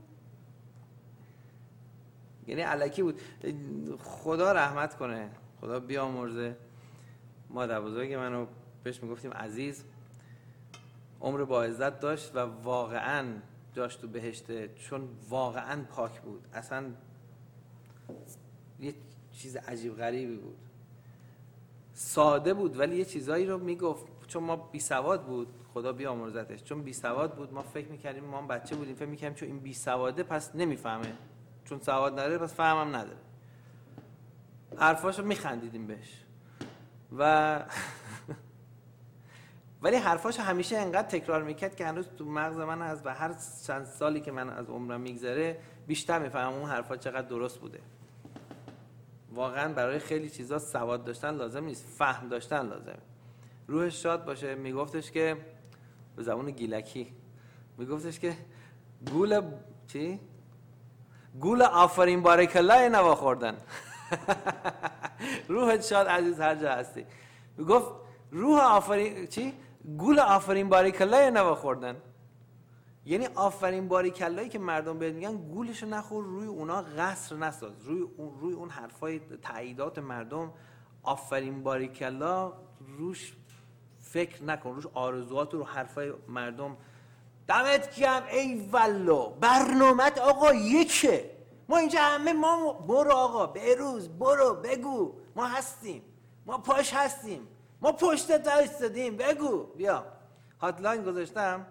یعنی الکی بود. خدا رحمت کنه، خدا بیامرزه مادر بزرگ منو، بهش میگفتیم عزیز، عمر با عزت داشت و واقعا جاش تو بهشته، چون واقعا پاک بود. اصلا یه چیز عجیب غریبی بود، ساده بود ولی یه چیزایی رو میگفت. چون ما بی سواد بود، خدا بیامرزتش، چون بی سواد بود ما فکر میکردیم، ما هم بچه بودیم فکر میکردیم چون این بی سواده پس نمیفهمه، چون سواد نداره پس فهمم نداره. حرفاشو میخندیدیم بهش و ولی حرفاشو همیشه انقدر تکرار میکرد که هنوز تو مغز من هست و هر چند سالی که من از عمرم میگذره بیشتر میفهمم اون حرفا چقدر درست بوده. واقعا برای خیلی چیزا سواد داشتن لازم نیست، فهم داشتن لازمه. روحش شاد باشه. میگفتش که به زبان گیلکی میگفتش که گول آفرین بارک الله نوا خوردن. روحت شاد عزیز هر جا هستی. میگفت گول آفرین بارک الله نوا خوردن، یعنی آفرین باریک اللهی که مردم بهت میگن گولشو نخور، روی اونا قصر نساز، روی اون حرفای تاییدات مردم آفرین باریک الله روش فکر نکن، روش آرزوات رو حرفای مردم دمت گرم ای والله برنامه‌ت آقا یکه، ما اینجا همه ما برو آقا بروز برو بگو ما هستیم، ما پاش هستیم، ما پشتت ایستادیم بگو بیا. هاتلاین گذاشتم،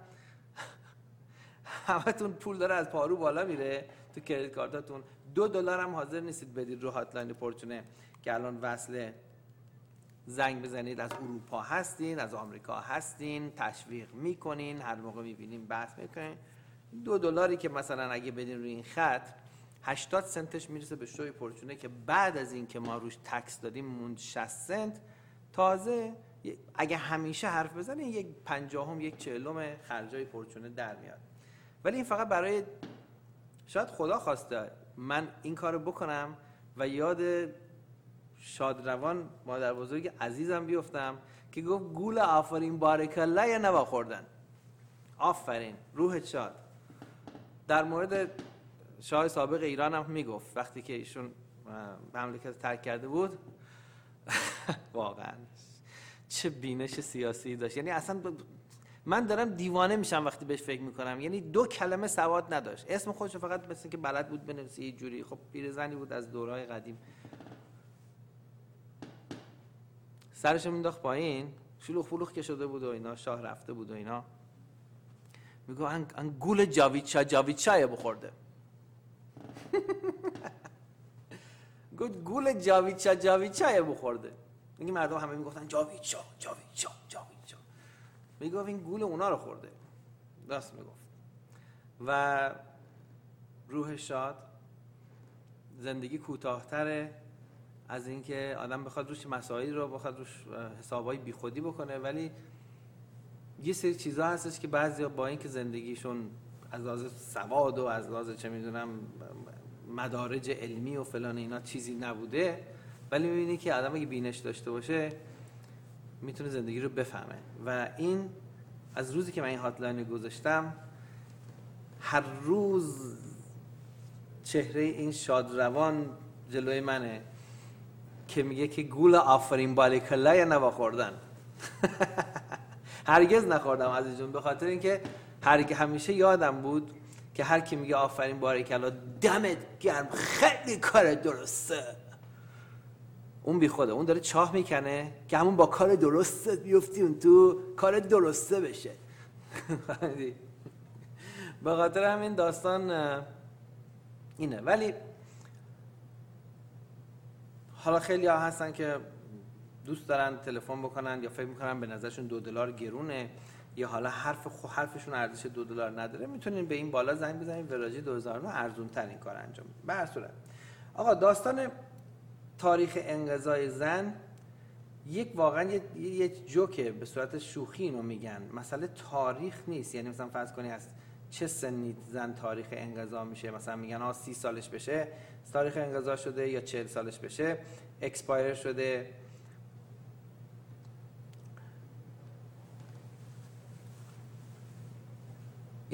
همتون پول داره از پارو بالا میره تو کریدیت کارتاتون. $2 هم حاضر نیستید بدید رو هاتلاین پورچونه که الان وصله. زنگ بزنید، از اروپا هستین، از آمریکا هستین، تشویق میکنین، هر موقع میبینین بحث میکنین. $2 که مثلا اگه بدین روی این خط 80 سنتش میرسه به شوی پورچونه که بعد از این که ما روش تکس دادیم موند 60 سنت. تازه اگه همیشه حرف بزنین یک 50 یک 40 خرجای پورچونه در میاد. ولی این فقط برای شاید خدا خواسته من این کارو بکنم و یاد شادروان مادر بزرگ عزیزم بیفتم که گفت گول آفرین بارک الله یا نوا خوردن. آفرین، روحت شاد. در مورد شاه سابق ایران هم میگفت وقتی که ایشون مملکت ترک کرده بود واقعا چه بینش سیاسی داشت. یعنی اصلا من دارم دیوانه میشم وقتی بهش فکر میکنم. یعنی 2 کلمه سواد نداشت، اسم خودشو فقط مثل که بلد بود بنویسه یه جوری. خب پیرزنی بود از دورهای قدیم. سرشو مینداخت پایین، شلوغ پلوغ که شده بود و اینا، شاه رفته بود و اینا. میگو ان گول جاویدچای بخورده. گفت گول جاویدچای بخورده. میگه مردم همه میگفتن جاویدچا. میگفت این گول اونا رو خورده. راست میگفت. و روح شاد. زندگی کوتاه‌تره از اینکه آدم بخواد روش مسائل رو بخواد روش حسابای بیخودی بکنه. ولی یه سری چیزا هستش که بعضیا با اینکه زندگیشون از لحاظ سواد و از لحاظ چه میدونم مدارج علمی و فلان اینا چیزی نبوده، ولی میبینی که آدم اگه بینش داشته باشه میتونه زندگی رو بفهمه. و این از روزی که من این هاتلاین رو گذاشتم هر روز چهره این شادروان جلوی منه که میگه که گول آفرین بارک الله یا نوا خوردن. هرگز نخوردم عزیز جون، به خاطر اینکه همیشه یادم بود که هر کی میگه آفرین بارک الله دمت گرم خیلی کار درسته، اون بی خوده، اون داره چاه میکنه که همون با کار درسته بیفتی اون تو کار درسته بشه. به خاطر همین داستان اینه. ولی حالا خیلی ها هستن که دوست دارن تلفن بکنن یا فکر میکنن به نظرشون $2 گرونه یا حالا حرفشون ارزش $2 نداره. میتونین به این بالا زنگ بزنین وراجی 2009 ارزون تر این کار انجام. به هر صورت آقا داستان تاریخ انقضای زن واقعا یک جوکه، به صورت شوخی اینو میگن. مسئله تاریخ نیست. یعنی مثلا فرض کنی از چه سنی زن تاریخ انقضا میشه، مثلا میگن 30 سالش بشه تاریخ انقضا شده یا 40 سالش بشه اکسپایر شده.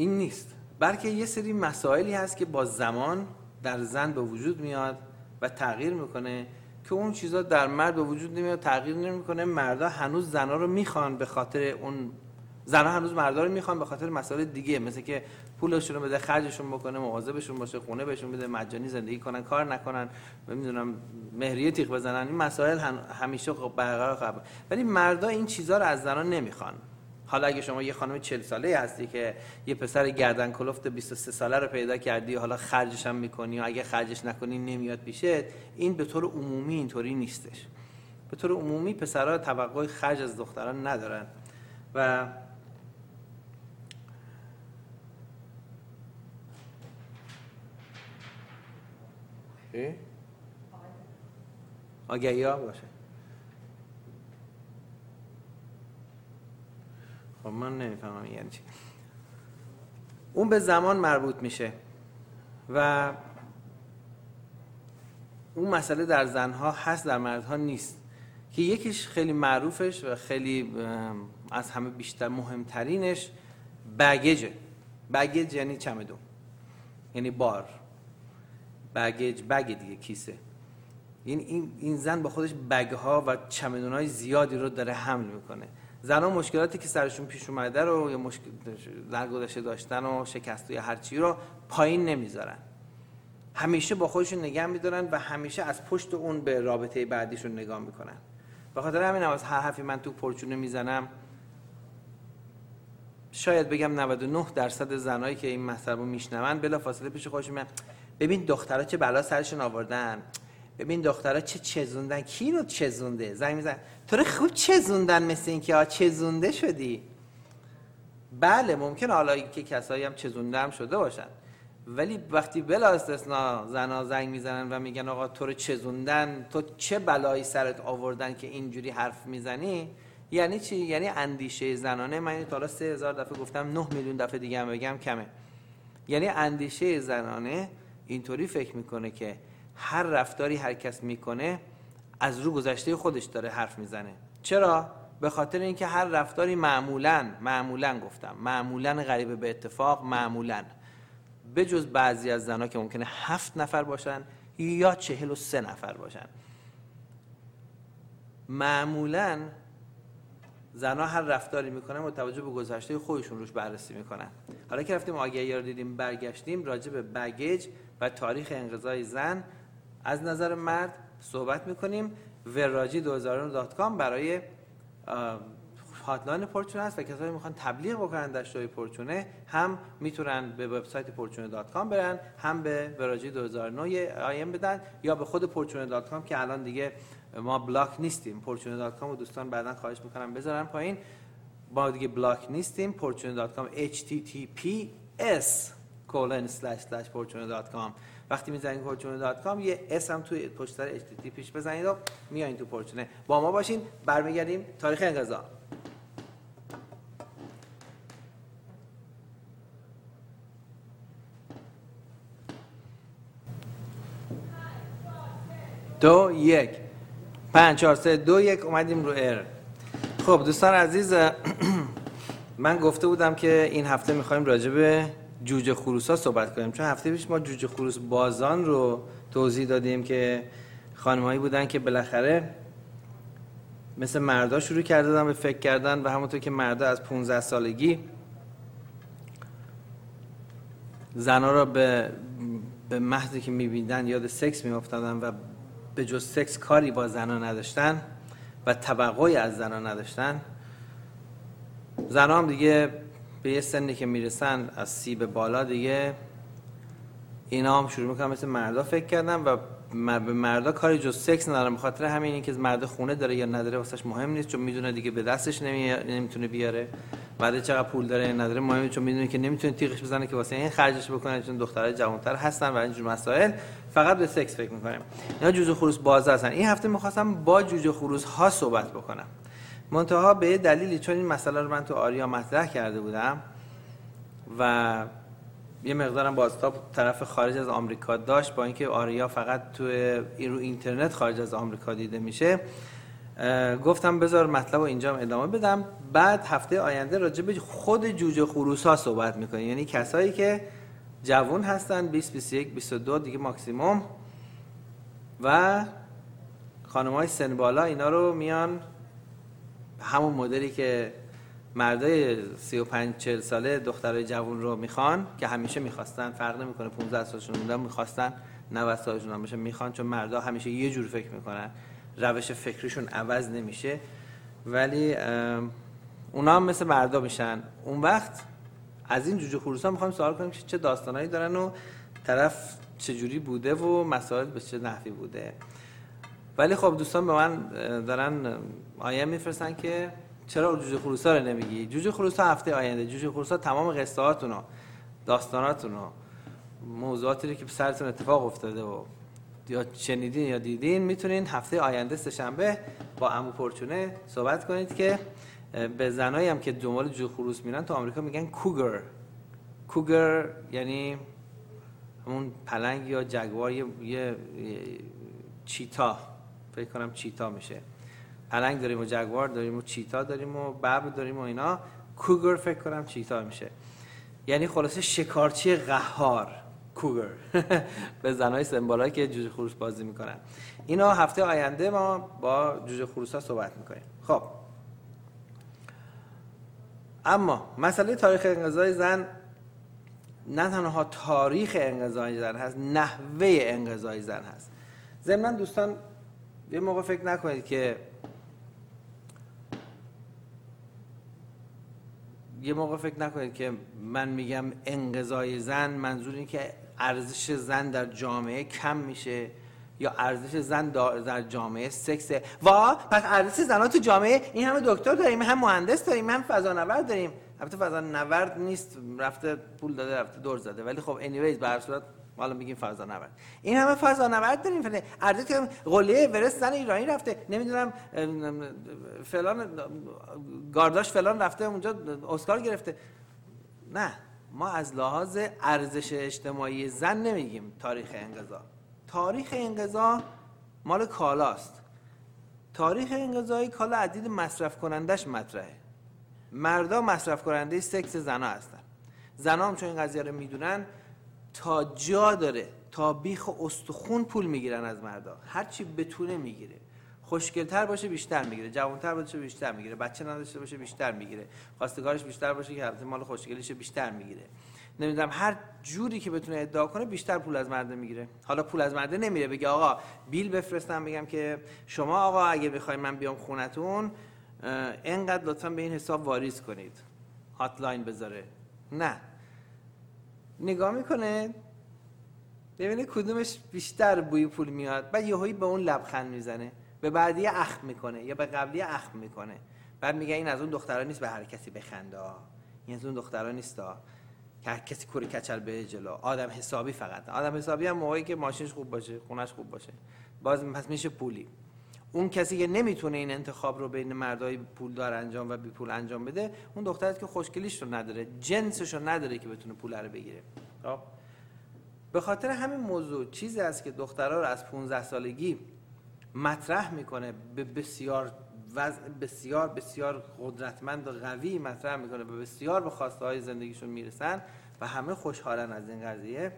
این نیست، بلکه یه سری مسائلی هست که با زمان در زن به وجود میاد و تغییر میکنه که اون چیزا در مرد به وجود نمیاد، تغییر نمیکنه. مردا هنوز زنا رو میخوان به خاطر اون، زنا هنوز مردا رو میخوان به خاطر مسائل دیگه، مثل که پولشون رو بده، خرجشون بکنه، مواظبشون باشه، خونه بهشون بده، مجانی زندگی کنن، کار نکنن، نمیدونم مهریه تیغ بزنن. این مسائل همیشه برقرار خواهد بود. ولی مردا این چیزا رو از زنا نمیخوان. حالا اگه شما یه خانم 40 ساله هستی که یه پسر گردن کلفت 23 ساله رو پیدا کردی، حالا خرجش هم میکنی و اگه خرجش نکنی نمیاد پیشت، این به طور عمومی اینطوری نیستش. به طور عمومی پسرها توقع خرج از دختران ندارن و آگهی ها باشه. خب من نمیفهمم یعنی چی. اون به زمان مربوط میشه و اون مسئله در زنها هست، در مردها نیست. که یکیش خیلی معروفش و خیلی از همه بیشتر مهمترینش بگیجه. بگیج یعنی چمدون، یعنی بار. بگیج بگ دیگه، کیسه. این زن با خودش بگها و چمدونای زیادی رو داره حمل میکنه. زنها مشکلاتی که سرشون پیش اومده رو یا مشکل در گذشته داشتن و شکست یا هر چی رو پایین نمیذارن، همیشه با خودشون نگه میدارن و همیشه از پشت اون به رابطه بعدیشون نگاه میکنن. به خاطر همین از هر حرفی من تو پرچونه میزنم، شاید بگم 99% زنایی که این مطلب رو میشنون بلافاصله پیش خودشون میگن ببین دخترها چه بلا سرشون آوردن، ببین دخترها چه چزوندن، کی رو چزونده، زنگ میزن تو رو خوب چزوندن، مثل این که چزونده شدی. بله ممکنه حالا که کسایی هم چزونده هم شده باشن، ولی وقتی بلا استثناء زنا زنگ میزنن و میگن آقا تو رو چزوندن، تو چه بلایی سرت آوردن که اینجوری حرف میزنی، یعنی چی؟ یعنی اندیشه زنانه. من تا حالا 3000 دفعه گفتم، 9 میلیون دفعه دیگه هم بگم کمه. یعنی اندیشه زنانه اینطوری فکر میکنه که هر رفتاری هر کس میکنه از رو گذشته خودش داره حرف میزنه. چرا؟ به خاطر اینکه هر رفتاری معمولاً گفتم، معمولاً غریبه به اتفاق، معمولاً به جز بعضی از زنها که ممکنه 7 نفر باشن یا 43 نفر باشن، معمولاً زنها هر رفتاری میکنن با توجه به گذشته خودشون روش بررسی میکنن. حالا که رفتیم آگهی رو دیدیم، برگشتیم راجع به بگیج و تاریخ انقضای زن از نظر مرد صحبت میکنیم. verraji2009.com برای هاتلاین پرچونه است و کسایی میخوان تبلیغ بکنن در شوی پرچونه هم میتونن به وبسایت پرچونه.com برن، هم به verraji2009 آیم بدن یا به خود پرچونه.com که الان دیگه ما بلاک نیستیم. پرچونه.com و دوستان بعداً خواهش میکنم بذارن پایین، ما دیگه بلاک نیستیم. پرچونه.com https://porchune.com. وقتی میزنید پرچونه.com یه اس هم توی پشت سر http پیش بزنید و میایین تو پرچونه. با ما باشین. برمیگردیم تاریخ انقضا. دو یک 5 4 3 2 1 اومدیم رو ایر. خب دوستان عزیز، من گفته بودم که این هفته میخوایم راجع به جوجه خروس‌ها صحبت کنیم، چون هفته پیش ما جوجه خروس بازان رو توضیح دادیم که خانم‌هایی بودن که بالاخره مثل مردا شروع کردن به فکر کردن و همونطور که مردا از 15 سالگی زنها را به محضی که می‌بیندن یاد سکس می‌افتادن و به جز سکس کاری با زنها نداشتن و توقعی از زنها نداشتن، زنها هم دیگه به یه سنی که میرسن از 30 به بالا دیگه اینا هم شروع میکنن مثل مردا فکر کردن و به مردا کاری جز سکس ندارن. بخاطر همین اینکه مرد خونه داره یا نداره واسش مهم نیست، چون میدونه دیگه به دستش نمیتونه بیاره. بعد چقدر پول داره یا نداره مهمه، چون میدونه که نمیتونه تیغش بزنه که واسه این خرجش بکنه، چون دخترای جوان‌تر هستن و اینجور مسائل فقط به سکس فکر میکنه. اینا جوجه خروس باز هستن. این هفته میخواستم با جوجه خروس ها صحبت بکنم، منتها به دلیلی چون این مسئله رو من تو آریا مطرح کرده بودم و یه مقدارم بازتاب طرف خارج از آمریکا داشت، با اینکه آریا فقط تو رو اینترنت خارج از آمریکا دیده میشه، گفتم بذار مطلب رو اینجا ادامه بدم. بعد هفته آینده راجع به خود جوجه خروس ها صحبت میکنیم، یعنی کسایی که جوان هستن 20 21 22 دیگه ماکسیموم، و خانم‌های سن بالا اینا رو میان همون مدلی که مردای 35 40 ساله دخترای جوان رو میخوان که همیشه میخواستن، فرق نمیکنه 15 سالشون بودن میخواستن، 90 سالشون هم بشه میخوان، چون مردا همیشه یه جور فکر میکنن، روش فکریشون عوض نمیشه، ولی اونا هم مثل مردا میشن. اون وقت از این جوجه خروسا میخوایم سوال کنیم که چه داستانایی دارن و طرف چجوری بوده و مسائل به چه نحوی بوده. ولی خب دوستان به من دارن آیه میفرستن که چرا جوجه خروسا رو نمیگی؟ جوجه خروسا هفته آینده، جوجه خروسا تمام قصه هاتون و داستاناتون و موضوعاتی که به سرتون اتفاق افتاده و یا شنیدین یا دیدین میتونین هفته آینده سه‌شنبه با عمو پرچونه صحبت کنید که به زنایی هم که دنبال جوجه خروس میرن تو آمریکا میگن کوگر. کوگر یعنی همون پلنگ یا جگوار، یه چیتا، فکر کنم چیتا میشه. پلنگ داریم و جگوار داریم و چیتا داریم و ببر داریم و اینا. کوگر فکر کنم چیتا میشه، یعنی خلاصه شکارچی قهار. کوگر به زنای سمبالایی که جوجه خروس بازی میکنن. اینا هفته آینده ما با جوجه خروسا صحبت میکنیم. خب اما مسئله تاریخ انقضای زن نه تنها تاریخ انقضای زن هست، نحوه انقضای زن هست. ضمن دوستان یه موقع فکر نکنید که من میگم انقضای زن منظور این که ارزش زن در جامعه کم میشه یا ارزش زن در جامعه سکسه. پس ارزش زن‌ها تو جامعه، این همه دکتر داریم، هم مهندس داریم، هم فضانورد داریم. البته فضانورد نیست، رفته پول داده رفته دور زده، ولی خب anyways به هر صورت حالا میگیم فضانورد. این همه فضانورد داریم، ارزش قله اورست زن ایرانی رفته، نمیدونم فلان گارداش فلان رفته اونجا اسکار گرفته. نه، ما از لحاظ ارزش اجتماعی زن نمیگیم تاریخ انقضا. تاریخ انقضا مال کالاست. تاریخ انقضای کالا عدید مصرف کنندش مطرحه. مردا مصرف کننده سکس زنا هستن. زنا هم چون این قضیه رو میدونن تا جا داره، تا بیخ و استخون پول میگیرن از مردا. هر چی بتونه میگیره. خوشگل‌تر باشه بیشتر میگیره، جوان‌تر باشه بیشتر میگیره، بچه نداشته باشه بیشتر میگیره، خواستگارش بیشتر باشه که البته مال خوشگلیشه بیشتر میگیره. نمیدونم هر جوری که بتونه ادعا کنه بیشتر پول از مرده میگیره. حالا پول از مرده نمیره بگه آقا بیل بفرستم بگم که شما آقا اگه بخواید من بیام خونتون اینقدر لطفا به این حساب واریز کنید، هاتلاین بذاره. نه، نگاه میکنه ببینه کدومش بیشتر بوی پول میاد، بعد یهویی به اون لبخند میزنه، به بعدی اخم میکنه یا به قبلی اخم میکنه، بعد میگه این از اون دخترا نیست به هر کسی بخنده، این از اون دخترا نیستا که هر کسی کوری کچل به جلو، آدم حسابی. فقط آدم حسابی هم موقعی که ماشینش خوب باشه، خونش خوب باشه، باز پس میشه پولی. اون کسی که نمیتونه این انتخاب رو بین مردای پولدار انجام و بی پول انجام بده، اون دختری که خوشگلیش رو نداره، جنسش رو نداره که بتونه پول رو بگیره. خب به خاطر همین موضوع چیزی است که دخترها رو از 15 سالگی مطرح میکنه، به بسیار بسیار قدرتمند و قوی مطرح میکنه، به بسیار به خواسته های زندگیشون میرسن و همه خوشحالن از این قضیه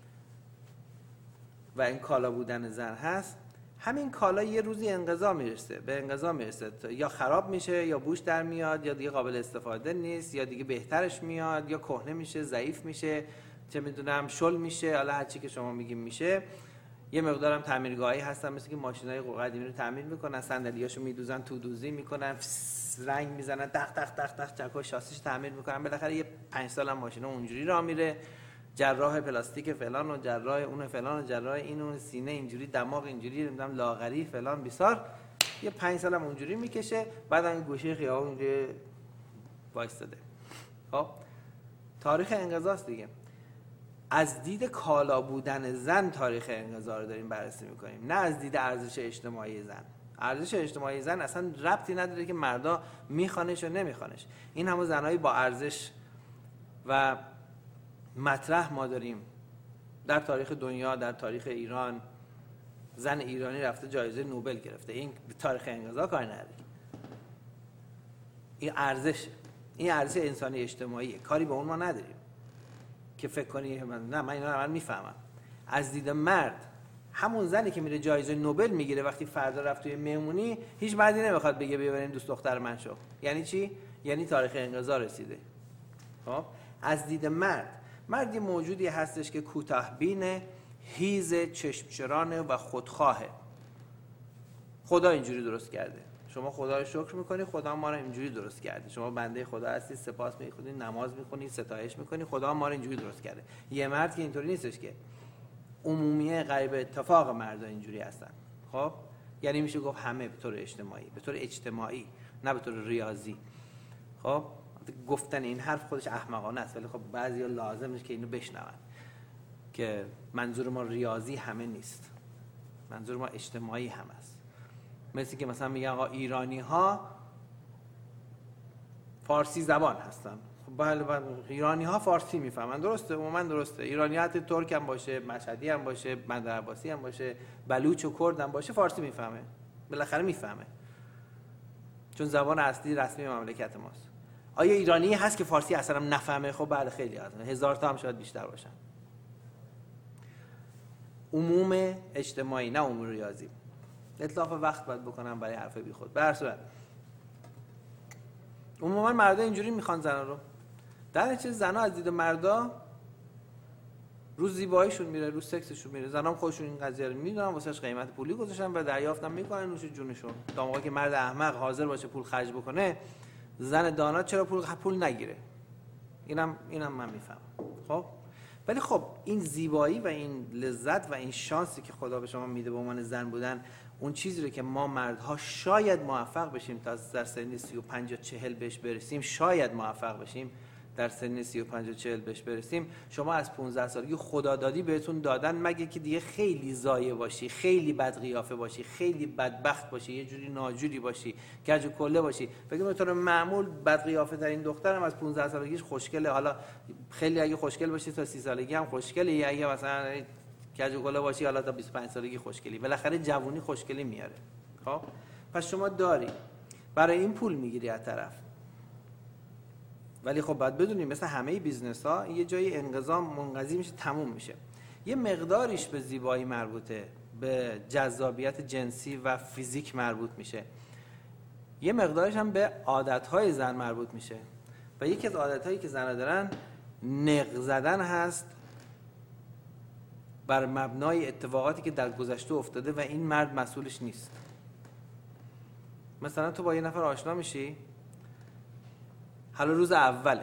و این کالا بودن زن هست. همین کالا یه روزی به انقضا میرسه، یا خراب میشه یا بوش در میاد یا دیگه قابل استفاده نیست یا دیگه بهترش میاد یا کهنه میشه، ضعیف میشه، چه میدونم شل میشه، حالا هر چی که شما میگیم میشه. یه مقدارم تعمیرگاهی هستن مثل که ماشینای قدیمی رو تعمیر میکنن، صندلیاشو میدوزن، تو دوزی میکنن، رنگ میزنن، تخ تخ تخ تخ چکو شاسیش تعمیر میکنن. بالاخره یه 5 سال هم ماشینا اونجوری راه میره، جراح پلاستیک فلان و جراح اون فلان و جراح این اون، سینه اینجوری، دماغ اینجوری، نمیدونم لاغری فلان بیسار، یه 5 سال هم اونجوری میکشه، بعدم گوشه خیابون اونجوری وایستاده. خب تاریخ انقضاست دیگه. از دید کالا بودن زن تاریخ انقضا رو داریم بررسی میکنیم، نه از دید ارزش اجتماعی زن. ارزش اجتماعی زن اصلا ربطی نداره که مردا میخوانش و نمیخوانش. این همون زنایی با ارزش و مطرح ما داریم در تاریخ دنیا، در تاریخ ایران، زن ایرانی رفته جایزه نوبل گرفته، این به تاریخ انقضا کاری نداره. این ارزشه، این ارزش انسانی اجتماعیه، کاری به اون ما نداریم که فکر کنی من اینا رو میفهمم. از دید مرد همون زنی که میره جایزه نوبل میگیره وقتی فردا رفت توی مهمونی هیچ مردی نمیخواد بگه بیا بریم دوست دختر من شو. یعنی چی؟ یعنی تاریخ انقضا رسیده. خب از دید مرد یه موجودی هستش که کوتاه‌بینه، هیز، چشمچرانه و خودخواهه. خدا اینجوری درست کرده. شما خدا رو شکر میکنی، خدا ما رو اینجوری درست کرده. شما بنده خدا هستی، سپاس میخونی، نماز میخونی، ستایش میکنی، خدا ما رو اینجوری درست کرده. یه مرد که اینطوری نیستش که. عمومیه غریب اتفاق مردا اینجوری هستن. خب یعنی میشه گفت همه به طور اجتماعی، نه به طور ریاضی. خب گفتن این حرف خودش احمقانه است، ولی خب بعضیا لازمه که اینو بشنون که منظور ما ریاضی همه نیست، منظور ما اجتماعی هم است. مثل که مثلا میگن آقا ایرانی ها فارسی زبان هستن. خب بله ایرانی ها فارسی میفهمن، درسته، عموما درسته. ایرانی ها حتی ترک هم باشه، مشهدی هم باشه، بندرعباسی هم باشه، بلوچ و کرد هم باشه، فارسی میفهمه، بالاخره میفهمه، چون زبان اصلی رسمی مملکت ماست. آیا ایرانی هست که فارسی اصلا نفهمه؟ خب بله خیلی هستن، 1000 تا هم شاید بیشتر باشن. عموم اجتماعی، نه عموم ریاضی. اطلاق وقت باید بکنم برای حرف بی خود. به هر صورت عموما مردا اینجوری میخوان زنا رو. در نتیجه زنا از دید مردا رو زیباییشون میره، رو سکسشون میره. زنا هم خودشون این قضیه رو میدونن، واسش قیمت پولی گذاشتن و دریافتم میکنن نوش جونشون. تا موقعی که مرد احمق حاضر باشه پول خرج بکنه، زن دانا چرا پول نگیره؟ اینم من میفهمم. خب ولی خب این زیبایی و این لذت و این شانسی که خدا به شما میده به عنوان زن بودن، اون چیزی رو که ما مردها شاید موفق بشیم تا در سن 35 یا 40 بهش برسیم، شاید موفق بشیم در سن 35 یا 40 بهش برسیم، شما از 15 سالگی خدادادی بهتون دادن، مگه که دیگه خیلی ضایع باشی، خیلی بد قیافه باشی، خیلی بدبخت باشی، یه جوری ناجوری باشی، کج و کله باشی. فکر به طور معمول بد قیافه ترین دخترم از 15 سالگیش خوشگله. حالا خیلی اگه خوشگل باشی تا 30 سالگی هم خوشگله، اگه مثلا کج و کله باشی حالا تا 25 سالگی خوشگلی. بالاخره جوونی خوشگلی میاره. خب پس شما داری برای این پول میگیری از طرف، ولی خب باید بدونیم مثل همه بیزنس ها یه جایی انقضا منقضی میشه، تموم میشه. یه مقداریش به زیبایی مربوطه، به جذابیت جنسی و فیزیک مربوط میشه، یه مقدارش هم به عادتهای زن مربوط میشه. و یکی از عادتهایی که زنها دارن نق زدن هست بر مبنای اتفاقاتی که در گذشته افتاده و این مرد مسئولش نیست. مثلا تو با یه نفر آشنا میشی، حالا روز اوله،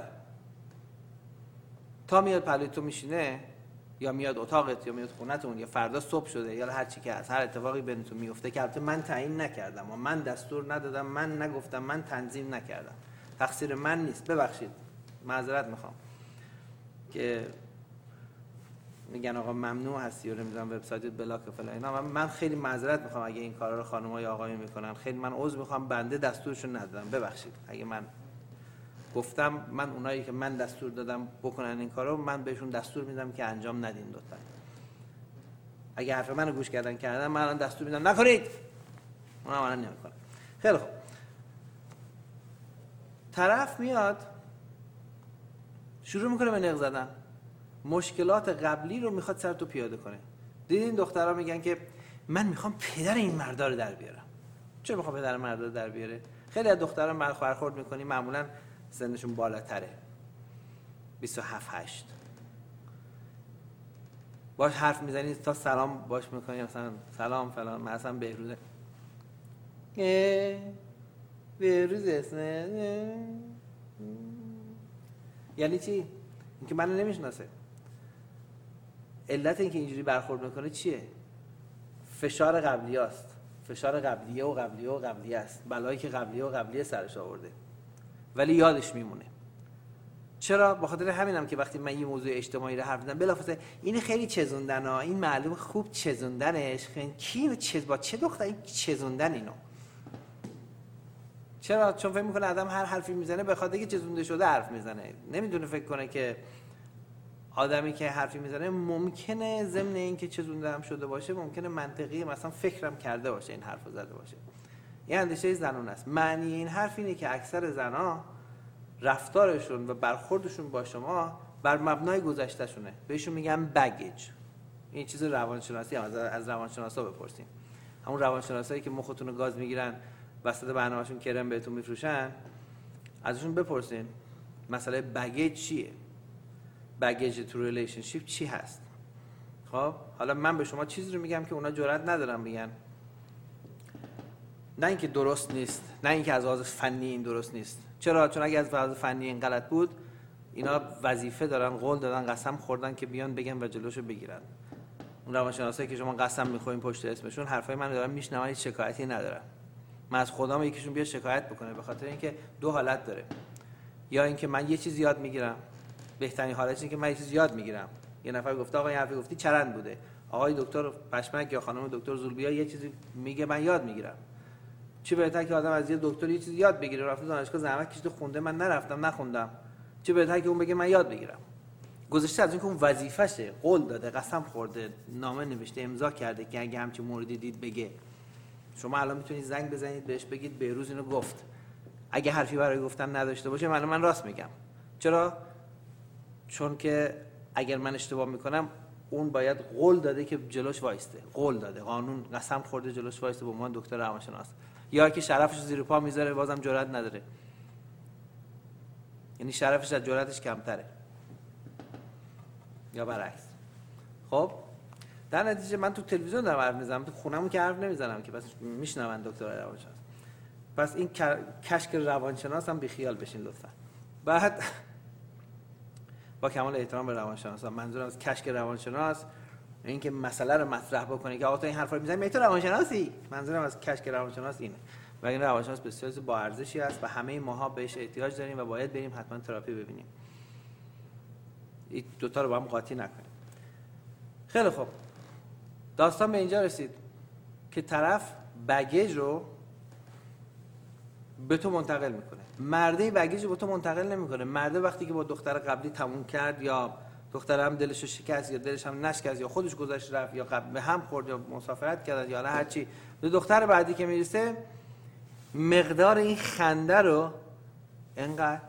تا میاد پلوی تو میشینه یا میاد اتاقت یا میاد خونتون یا فردا صبح شده یا هر چی که هست، هر اتفاقی بینتون میفته که البته من تعیین نکردم و من دستور ندادم، من نگفتم، من تنظیم نکردم، تقصیر من نیست، ببخشید، معذرت میخوام که میگن آقا ممنوع هستی و نمیدونم وبسایتت بلاک و فلان اینا. من خیلی معذرت میخوام اگه این کارا رو خانم‌ها یا آقایون میکنن، خیلی من عذر میخوام، بنده دستورشو ندادم، ببخشید اگه من گفتم. من اونایی که من دستور دادم بکنن این کارو، من بهشون دستور میدم که انجام ندین لطفا. اگه حرف منو گوش کردن من الان دستور میدم نکنید، اونم الان نمیکنه. خیلی خوب، طرف میاد شروع میکنه به نق زدن، مشکلات قبلی رو میخواد سر تو پیاده کنه. دیدین دخترها میگن که من میخوام پدر این مردا رو در بیارم. چرا میخوام پدر مردا رو در بیاره؟ خیلی از دخترها برخورد میکنی معمولا سنشون بالاتره، 27 8 باش حرف میزنی تا سلام باش میکنی، مثلا سلام فلان، مثلا بهروزه، بهروز اسمه، یعنی چی؟ اینکه منو نمیشناسه. علت اینکه اینجوری برخورد میکنه چیه؟ فشار قبلی است، فشار قبلیه است، بلایی که قبلیه سرش آورده ولی یادش میمونه. چرا؟ به خاطر همینم که وقتی من یه موضوع اجتماعی رو حرف میزنم بلافاصله این خیلی چزوندن ها، این معلوم خوب چزوندنش، کی با چه دختری چزوندن اینو. چرا؟ چون فکر میکنه آدم هر حرفی میزنه به خاطر اینکه چزونده شده حرف میزنه، نمیدونه فکر کنه که آدمی که حرفی میزنه ممکنه ضمن اینکه چزونده هم شده باشه ممکنه منطقی مثلا فکرم کرده باشه این حرفو زده باشه. این اندیشه زنان است. معنی این حرف اینه که اکثر زنا رفتارشون و برخوردشون با شما بر مبنای گذشتهشونه. بهشون میگن بگیج. این چیز روانشناسی هم از روانشناسا بپرسین. همون روانشناسایی که مختون رو گاز میگیرن وسط برنامه‌شون کرم بهتون میفروشن، ازشون بپرسین مسئله بگیج چیه؟ بگیج تو ریلیشنشیپ چی هست؟ خب حالا من به شما چیزی رو میگم که اونا جرئت ندارن بگن. نه اینکه درست نیست، نه اینکه از لحاظ فنی این درست نیست. چرا؟ چون اگه از لحاظ فنی این غلط بود، اینا وظیفه دارن، قول دادن، قسم خوردن که بیان بگن و جلوشو بگیرن. اون روانشناسایی که شما قسم میخورین پشت اسمشون حرفای من دارن میشنون، هیچ شکایتی ندارن. من از خدام یکیشون بیاد شکایت بکنه، به خاطر اینکه دو حالت داره. یا اینکه من یه چیز یاد میگیرم، بهترین حالتش اینه که من یه چیز یاد میگیرم. یه نفر گفته آقا این حرفی گفتی چرند بوده. آقای دکتر پشمک یا خانم دکتر زولبیا یه چیزی میگه من یاد میگیرم. چه بهتر که آدم از یه دکتر یه چیز یاد بگیره، رفته دانشگاه زحمت کشیده خونده، من نرفتم نخوندم. چه بهتر که اون بگه من یاد بگیرم. گذشته از اینکه اون وظیفشه، قول داده، قسم خورده، نامه نوشته، امضا کرده که اگه همچین موردی دید بگه. شما الان میتونید زنگ بزنید بهش بگید بهروز اینو گفت. اگه حرفی برای گفتن نداشته باشه من راست میگم. چرا؟ چون که اگر من اشتباه میکنم اون باید قول داده که جلوش وایسته، قول داده، قانون قسم خورده جلوش وایسته به عنوان دکتر روانشناس. یا که شرفش زیر پا میذاره بازم جرئت نداره، یعنی شرفش از جرأتش کمتره، یا برعکس. خب در نتیجه من تو تلویزیون دارم حرف میزنم، تو خونمون که حرف نمیزنم که، پس میشنون دکتر روانشناس. پس این کشک روانشناس هم بیخیال بشین لطفا. بعد با کمال احترام به روانشناسا، منظورم از کشک روانشناس این که مسئله رو مطرح بکنه که آقا تو این حرفا رو میزنی تو روانشناسی. منظورم از کشک روانشناس اینه. و این روانشناس بسیار با ارزشی است و همه ماها بهش احتیاج داریم و باید بریم حتما تراپی ببینیم. این دو تا رو با هم قاطی نکنیم. خیلی خوب. داستان به اینجا رسید که طرف بگیج رو به تو منتقل میکنه. مرده بگیج رو به تو منتقل نمیکنه. مرده وقتی که با دختر قبلی تموم کرد یا دختر هم دلش رو شکست یا دلش هم نشکست یا خودش گذاشت رفت یا به هم خورد یا مسافرت کرد یا هر چی، به دختر بعدی که میرسه مقدار این خنده رو انقدر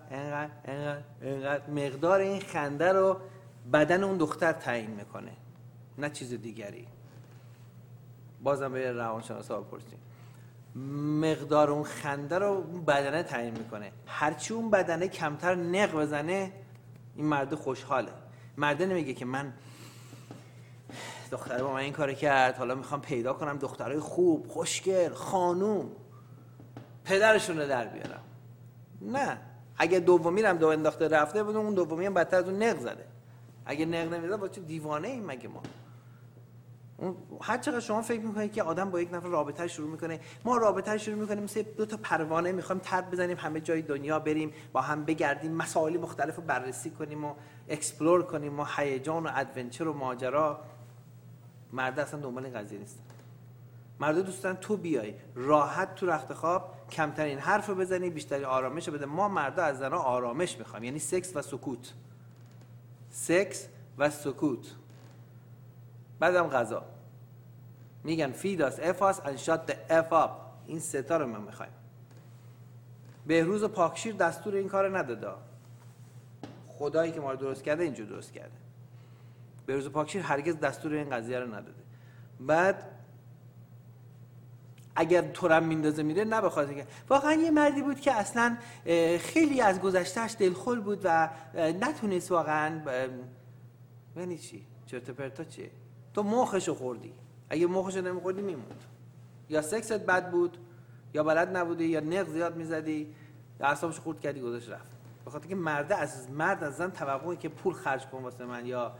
مقدار این خنده رو بدن اون دختر تعیین میکنه، نه چیز دیگری. بازم به روانشناسا بپرسیم. مقدار اون خنده رو بدنه تعیین میکنه. هرچی اون بدنه کمتر نق بزنه این مرد خوشحاله. مرد نمیگه که من دختره با من این کار کرد حالا میخوام پیدا کنم دخترای خوب، خوشگل، خانوم، پدرشون رو در بیارم. نه، اگه دومی رو هم دو انداخته رفته بدون اون دومی هم بدتر از اون نق زده. اگه نق نمیزده با چه دیوانه ایم مگه ما؟ هر چقدر شما فکر میکنید که آدم با یک نفر رابطه شروع میکنه، ما رابطه شروع میکنیم مثل دو تا پروانه میخوایم ترد بزنیم همه جای دنیا بریم با هم بگردیم مسائل مختلف رو بررسی کنیم و اکسپلور کنیم و هیجان و ادونچر و ماجرا. مرد اصلا دنبال این قضیه نیست. مرد دوست دارن تو بیای راحت تو رخت خواب کمترین حرف رو بزنی، بیشتری آرامش رو بده. ما مردا از زنا آرامش میخوایم، یعنی سکس و سکوت. سکس و سکوت. بعدم غذا. میگن feed us, F us and shut the F up. این ستا رو من میخوایم. بهروز پاکشیر دستور این کار نداده. خدایی که ما رو درست کرده اینجور درست کرده. بهروز پاکشیر هرگز دستور این قضیه رو نداده. بعد اگر تو رو میندازه میره، نه بخاطر اینکه واقعا یه مردی بود که اصلا خیلی از گذشتهش دلخور بود و نتونست واقعا. یعنی چی؟ چرت و پرتا چیه؟ تو مخشو خوردی. اگه مخشو نمیخوردی میموند. یا سکست بد بود، یا بلد نبودی، یا نق زیاد میزدی، یا اعصابش خورد کردی گذاشت رفت. بخاطر که مرد از زن توقعی که پول خرج کن واسه من یا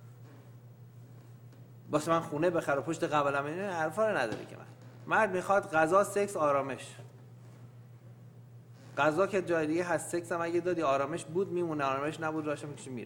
واسه من خونه بخره پشت قبلم، این حرفا رو نداره که من. مرد میخواد غذا، سکس، آرامش. غذا که جای دیگه هست، سکس هم اگه دادی آرامش بود میمونه، آرامش نبود راشه میکشه میره.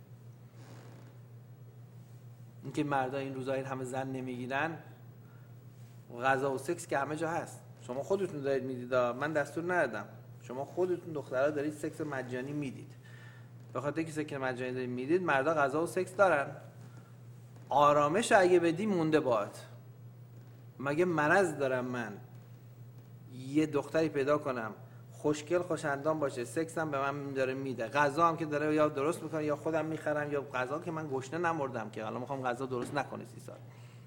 اینکه مردا این روزا این همه زن نمیگیرن، غذا و سکس که همه جا هست. شما خودتون دارید میدید، من دستور ندادم. شما خودتون دخترها دارید سکس مجانی میدید. به خاطر اینکه سکه مجانی دارید میدید، مردا غذا و سکس دارن. آرامش اگه بدی مونده باد. مگه مرض دارم من یه دختری پیدا کنم خوشگل خوشندام باشه، سکس هم به من داره میده، غذا هم که داره یا درست میکنه یا خودم میخرم، یا غذا که من گشنه نمردم که حالا میخوام غذا درست نکنه 30 سال.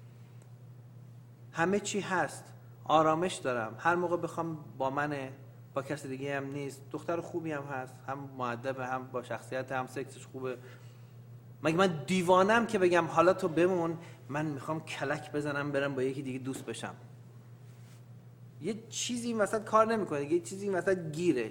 همه چی هست، آرامش دارم، هر موقع بخوام با منه، با کسی دیگه هم نیست، دختر خوبی هم هست، هم مؤدبه، هم با شخصیت، هم سکسش خوبه. مگه من دیوانم که بگم حالا تو بمون، من میخوام کلک بزنم برم با یکی دیگه دوست بشم؟ یه چیزی این وسط کار نمیکنه، یه چیزی این وسط گیره.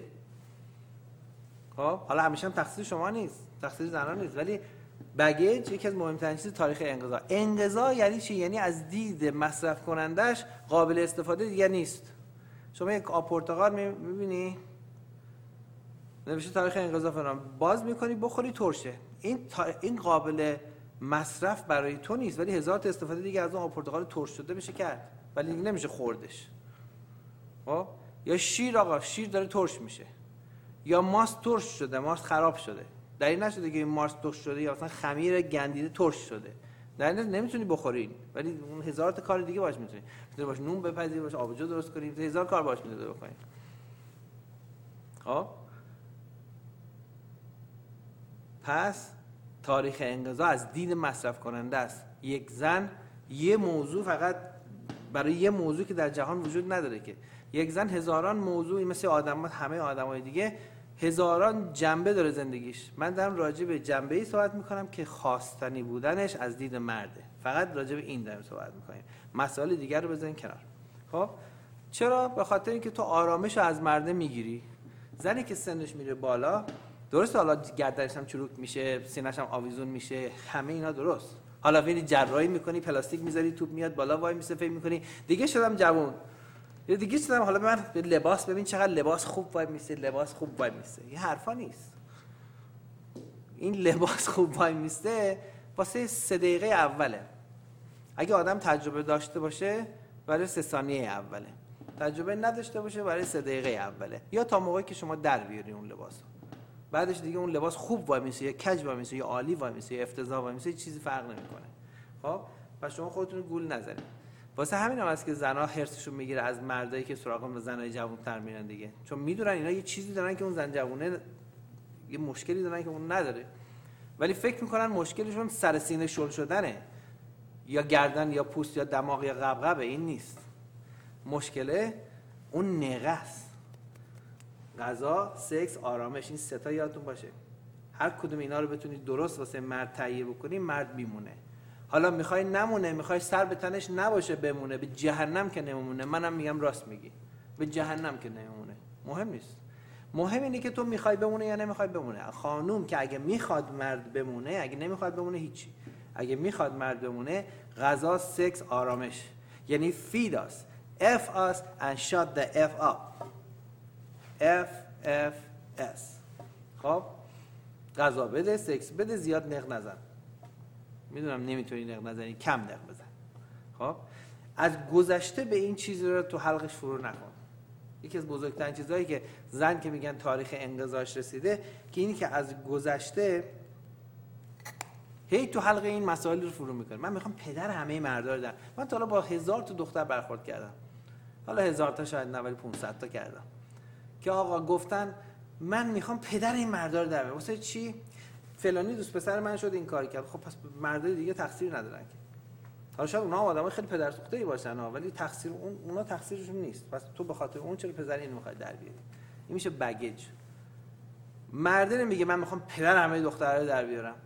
خب حالا همیشه هم تقصیر شما نیست، تقصیر زنان نیست، ولی بگیج یکی از مهمترین چیز تاریخ انقضا. انقضا یعنی چی؟ یعنی از دید مصرف کنندش قابل استفاده دیگه نیست. شما یک آب پرتقال میبینی نوشته تاریخ انقضا فلان، باز میکنی بخوری ترشه، این قابل مصرف برای تو نیست، ولی هزار تا استفاده دیگه از اون آب پرتقال ترش شده میشه کرد، ولی دیگه نمیشه خوردش. خب یا شیر، آقا شیر داره ترش میشه، یا ماست ترش شده، ماست خراب شده، دلیل نشده که این ماست ترش شده، یا مثلا خمیر گندیده ترش شده، دلیل نمیتونی بخوری، ولی اون هزار تا کار دیگه باش میتونی باش، نون بپزی، باش آبجو درست کنی، هزار کار باش میتونی بکنی. خب پس تاریخ انقضا از دید مصرف کننده است. یک زن یه موضوع، فقط برای یه موضوع که در جهان وجود نداره که یک زن هزاران موضوع، مثل آدم، همه آدمای دیگه هزاران جنبه داره زندگیش. من دارم راجع به جنبه‌ای صحبت میکنم که خواستنی بودنش از دید مرده، فقط راجع به این دارم صحبت میکنیم، مسائل دیگر رو بذارین کنار. خب چرا؟ به خاطر اینکه تو آرامش رو از مرده میگیری. زنی که سنش میره بالا، درسته حالا گردنش هم چروک میشه، سینه‌ش هم آویزون میشه، همه اینا درست، حالا میری جراحی میکنی، پلاستیک میذاری، توپ میاد بالا، وای میسه، فکر میکنی دیگه شدم جوون، یا دیگه شدم، حالا من به لباس ببین چقدر لباس خوب وای میسه، لباس خوب وای میسه. این حرفا نیست. این لباس خوب وای میسه واسه 3 دقیقه اوله. اگه آدم تجربه داشته باشه برای 3 ثانیه اوله، تجربه نداشته باشه برای 3 دقیقه اوله، یا تا موقعی که شما در بیاری اون لباسو. بعدش دیگه اون لباس خوب وای میسه، یا کج وای میسه، یا عالی وای میسه، یا افتضاح وای میسه، چیزی فرق نمیکنه. خب پس شما خودتون رو گول نزنید. واسه همین هم هست که زن‌ها حرصشون میگیره از مردایی که سراغ زنای جوان‌تر میرن دیگه، چون میدونن اینا یه چیزی دارن که اون زن جوونه، یه مشکلی دارن که اون نداره، ولی فکر میکنن مشکلشون سر سینه شل شدنه، یا گردن، یا پوست، یا دماغ، یا قبقبه. این نیست. مشکله اون نقه است. غذا، سکس، آرامش، این 3 تا یادتون باشه. هر کدوم اینا رو بتونید درست واسه مرد تهیه بکنید، مرد میمونه. حالا میخوای نمونه، میخوای سر به تنش نباشه بمونه، به جهنم که نمونه، منم میگم راست میگی، به جهنم که نمونه، مهم نیست. مهم اینه که تو میخوای بمونه یا نمیخوای بمونه. خانوم که اگه میخواد مرد بمونه، اگه نمیخواد بمونه هیچی. اگه میخواد مرد بمونه، غذا، سکس، آرامش، یعنی feed us, F us and shut the F up. FFS. خب غذا بده، سکس بده، زیاد نق نزن. میدونم نمیتونی نق نزنی، کم نق بزن. خب از گذشته به این چیزی رو تو حلقش فرو نکن. یکی از بزرگترین چیزهایی که زن که میگن تاریخ انقضاش رسیده، که اینی که از گذشته هی تو حلقه این مسائل رو فرو میکنه. من میخوام پدر همه مردا رو در. من تا حالا با 1000 تا دختر برخورد کردم، حالا 1000 تا شاید نه، ولی 500 تا کردم، که آقا گفتن من میخوام پدر این مردا رو در. واسه چی؟ فلانی دوست پسر من شد این کار کرد. خب پس مردای دیگه تقصیر ندارن که. حالا شاید اونها آدمای خیلی پدرسوخته‌ای باشن ها، ولی تقصیر اونا تقصیرشون نیست. پس تو به خاطر اون چرا پسر اینو میخوای در بیاری؟ این میشه بگیج. مرده میگه من میخوام پدر همه دخترها رو در بیارم.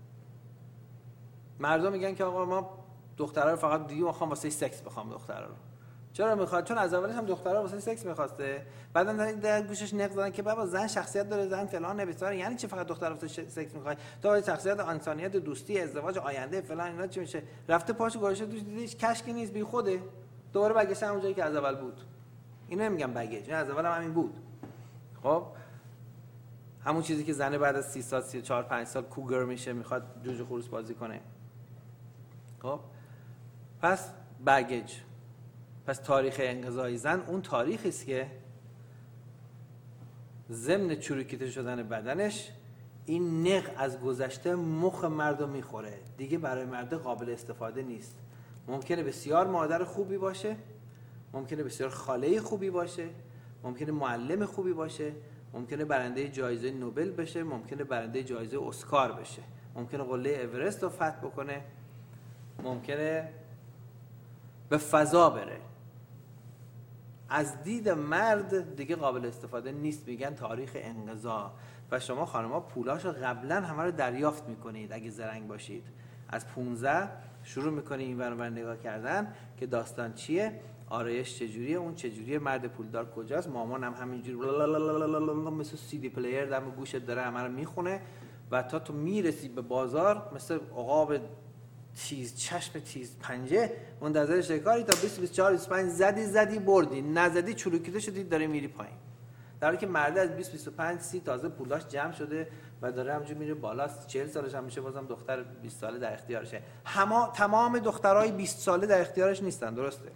مردا میگن که آقا ما دخترها رو فقط دیگه میخوام واسه سکس بخوام دخترها رو. چرا میخواد؟ چون از اولش هم دخترها واسه سکس میخواسته، بعدن در گوشش نق زدن که بابا زن شخصیت داره، زن فلان نبیسار، یعنی چه فقط دختر واسه سکس میخوای؟ تو شخصیت، انسانیت، دوستی، ازدواج، آینده فلان اینا چی میشه؟ رفته پاشو گوشه توش دیدیش کشکی نیست، بی خوده، دوباره برگشته همون جایی که از اول بود. اینو نمیگم بگیج، از اول هم همین بود. خب همون چیزی که زنه بعد از 30 سال 34 5 سال کوگر میشه، میخواد جوجه خروس بازی کنه. خب پس بگیج. پس تاریخ انقضای زن اون تاریخی است که ضمن چروکیده شدن بدنش این نق از گذشته مخ مردم میخوره، دیگه برای مرد قابل استفاده نیست. ممکنه بسیار مادر خوبی باشه، ممکنه بسیار خاله خوبی باشه، ممکنه معلم خوبی باشه، ممکنه برنده جایزه نوبل بشه، ممکنه برنده جایزه اسکار بشه، ممکنه قله اورست رو فتح بکنه، ممکنه به فضا بره. از دید مرد دیگه قابل استفاده نیست. میگن تاریخ انقضا. و شما خانم‌ها پولاشو قبلا همه رو دریافت میکنید اگه زرنگ باشید. از 15 شروع میکنید این ور اون ور نگاه کردن که داستان چیه، آرایش چجوریه، اون چجوریه، مرد پولدار کجاست، مامانم همینجوری مثل سی دی پلیر دم گوشت داره همه رو میخونه و تا تو میرسی به بازار مثل عقاب تیز چشم تیز پنجه منتظر شکاری تا 20 24 25 زدی بردی، نزدی چروکیده شدی داره میری پایین. در حالی که مرد از 20 25 30 تازه پولاش جمع شده و داره همونجوری میره بالا، 40 سالش هم میشه بازم دختر 20 ساله در اختیارشه. تمام دخترای 20 ساله در اختیارش نیستن، درسته،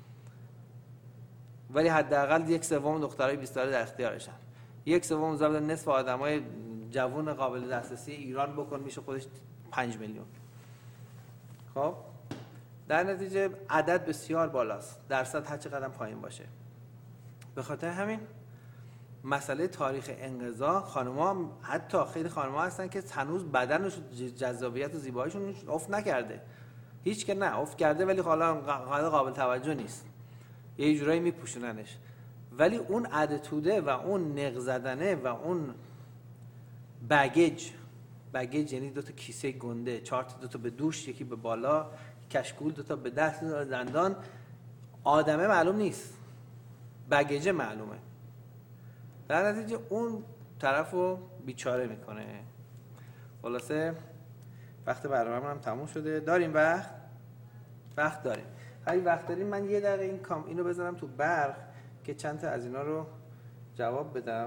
ولی حداقل 1/3 دخترای 20 ساله در اختیارشن. 1/3 ضرب نصف آدمای جوان قابل دسترسی ایران بکن میشه خودش 5 میلیون. خب در نتیجه عدد بسیار بالاست، درصد هر چقدر پایین باشه. به خاطر همین مسئله تاریخ انقضا، خانم‌ها حتی خیلی خانم‌ها هستن که هنوز بدنش جذابیت و زیباییشون افت نکرده. هیچ که نه افت کرده ولی حالا قابل توجه نیست، یه جورایی میپوشوننش. ولی اون اتیتوده و اون نق زدنه و اون بگیج یعنی 2 تا کیسه گنده، 4 تا 2 تا به دوش، یکی به بالا، کشکول 2 تا به دست دندان، آدمه معلوم نیست، بگیج معلومه. در نتیجه اون طرفو بیچاره میکنه. خلاصه وقت برنامه هم تموم شده. داریم وقت داریم. اگه وقت داریم من یه دقیقه اینو بذارم تو برق که چند تا از اینا رو جواب بدم.